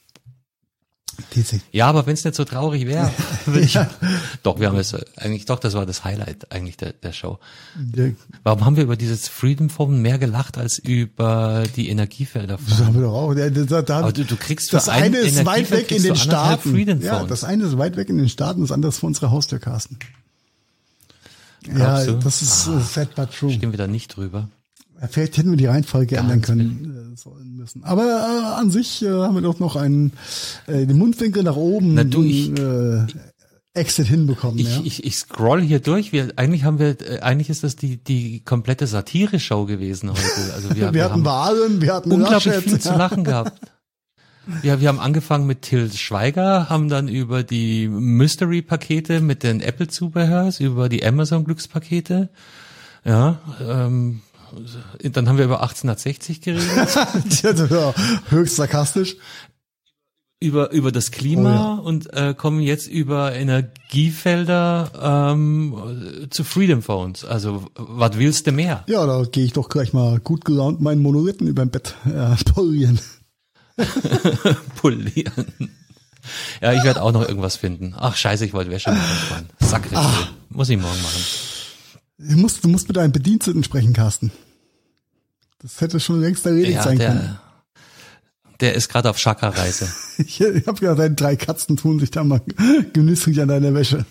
Ja, aber wenn es nicht so traurig wäre, würde ich. Ja. Doch, wir haben es eigentlich, doch, das war das Highlight eigentlich der, der Show. Ja. Warum haben wir über dieses Freedom Foam mehr gelacht als über die Energiefelder? Das haben wir doch auch. Da, da, da, aber du, du kriegst das ein eine ist weit weg in den Staaten. Ja, das eine ist weit weg in den Staaten, das andere ist vor unserer Haustür, Carsten. Ja, du? Das ist ah, sad but true. Stimmen wir da nicht drüber. Vielleicht hätten wir die Reihenfolge Ganz ändern können äh, sollen müssen. Aber äh, an sich äh, haben wir doch noch einen äh, den Mundwinkel nach oben, Na, du, ich, äh, Exit hinbekommen. Ich, ja? ich, ich scroll hier durch. Wir eigentlich haben wir äh, eigentlich ist das die die komplette Satire-Show gewesen heute. Also wir, wir, wir hatten haben Wahlen, wir hatten unglaublich Laschet, viel ja. zu lachen gehabt. Ja, wir haben angefangen mit Till Schweiger, haben dann über die Mystery-Pakete mit den Apple-Zubehörs, über die Amazon-Glückspakete, ja, ähm, dann haben wir über achtzehnhundertsechzig geredet. Ja, höchst sarkastisch. Über über das Klima oh, ja. und äh, kommen jetzt über Energiefelder ähm, zu Freedom Phones. Also was willst du mehr? Ja, da gehe ich doch gleich mal gut gelaunt meinen Monolithen über dem Bett äh, polieren. Polieren. Ja, ich werde auch noch irgendwas finden. Ach scheiße, ich wollte Wäsche machen. Sack, muss ich morgen machen. Du musst, du musst mit deinem Bediensteten sprechen, Carsten. Das hätte schon längst erledigt ja, sein der, können. Der ist gerade auf Chakra-Reise. ich ich habe ja deine drei Katzen tun sich da mal genüsslich an deiner Wäsche.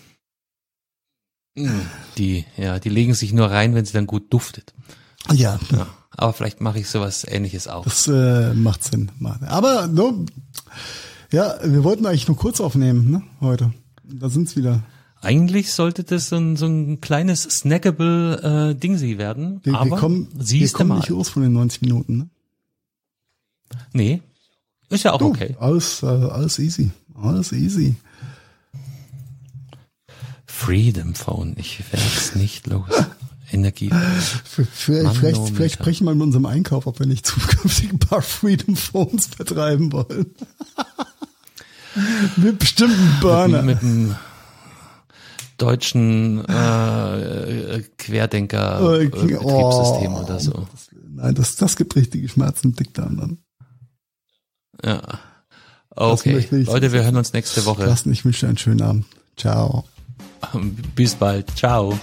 Die, ja, die legen sich nur rein, wenn sie dann gut duftet. Ja. ja aber vielleicht mache ich sowas Ähnliches auch. Das äh, macht Sinn. Aber no, ja, wir wollten eigentlich nur kurz aufnehmen, ne, heute. Da sind's wieder. Eigentlich sollte das so ein, so ein kleines snackable äh, Dingsi werden. Wir, aber wir kommen, wir kommen nicht los von den neunzig Minuten, ne? Nee, ist ja auch du, okay. Alles, äh, alles easy, alles easy. Freedom Phone, ich werd's nicht los. Energie. Vielleicht, vielleicht, vielleicht sprechen wir mit unserem Einkauf, ob wir nicht zukünftig ein paar Freedom Phones vertreiben wollen. Mit bestimmten Burner. Mit, mit einem deutschen äh, Querdenker-Betriebssystem äh, oh, oder so. Das, nein, das, das gibt richtige Schmerzen im Dickdarm dann. Ja. Okay, Leute, wir hören uns nächste Woche. Carsten, ich wünsche dir einen schönen Abend. Ciao. Bis bald. Ciao.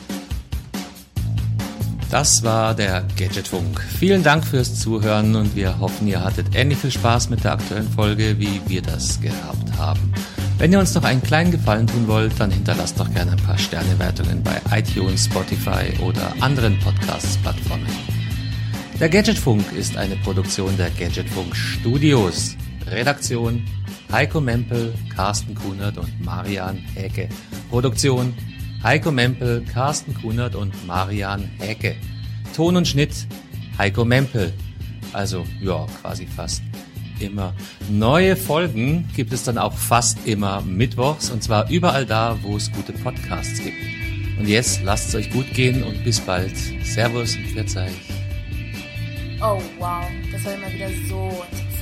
Das war der Gadgetfunk. Vielen Dank fürs Zuhören und wir hoffen, ihr hattet ähnlich viel Spaß mit der aktuellen Folge, wie wir das gehabt haben. Wenn ihr uns noch einen kleinen Gefallen tun wollt, dann hinterlasst doch gerne ein paar Sternewertungen bei iTunes, Spotify oder anderen Podcasts-Plattformen. Der Gadgetfunk ist eine Produktion der Gadgetfunk Studios. Redaktion Heiko Mempel, Carsten Kunert und Marian Häke. Produktion Heiko Mempel, Carsten Kunert und Marian Häke. Ton und Schnitt Heiko Mempel. Also, ja, quasi fast immer. Neue Folgen gibt es dann auch fast immer mittwochs und zwar überall da, wo es gute Podcasts gibt. Und jetzt lasst es euch gut gehen und bis bald. Servus und Pfiat euch. Oh wow, das war immer wieder so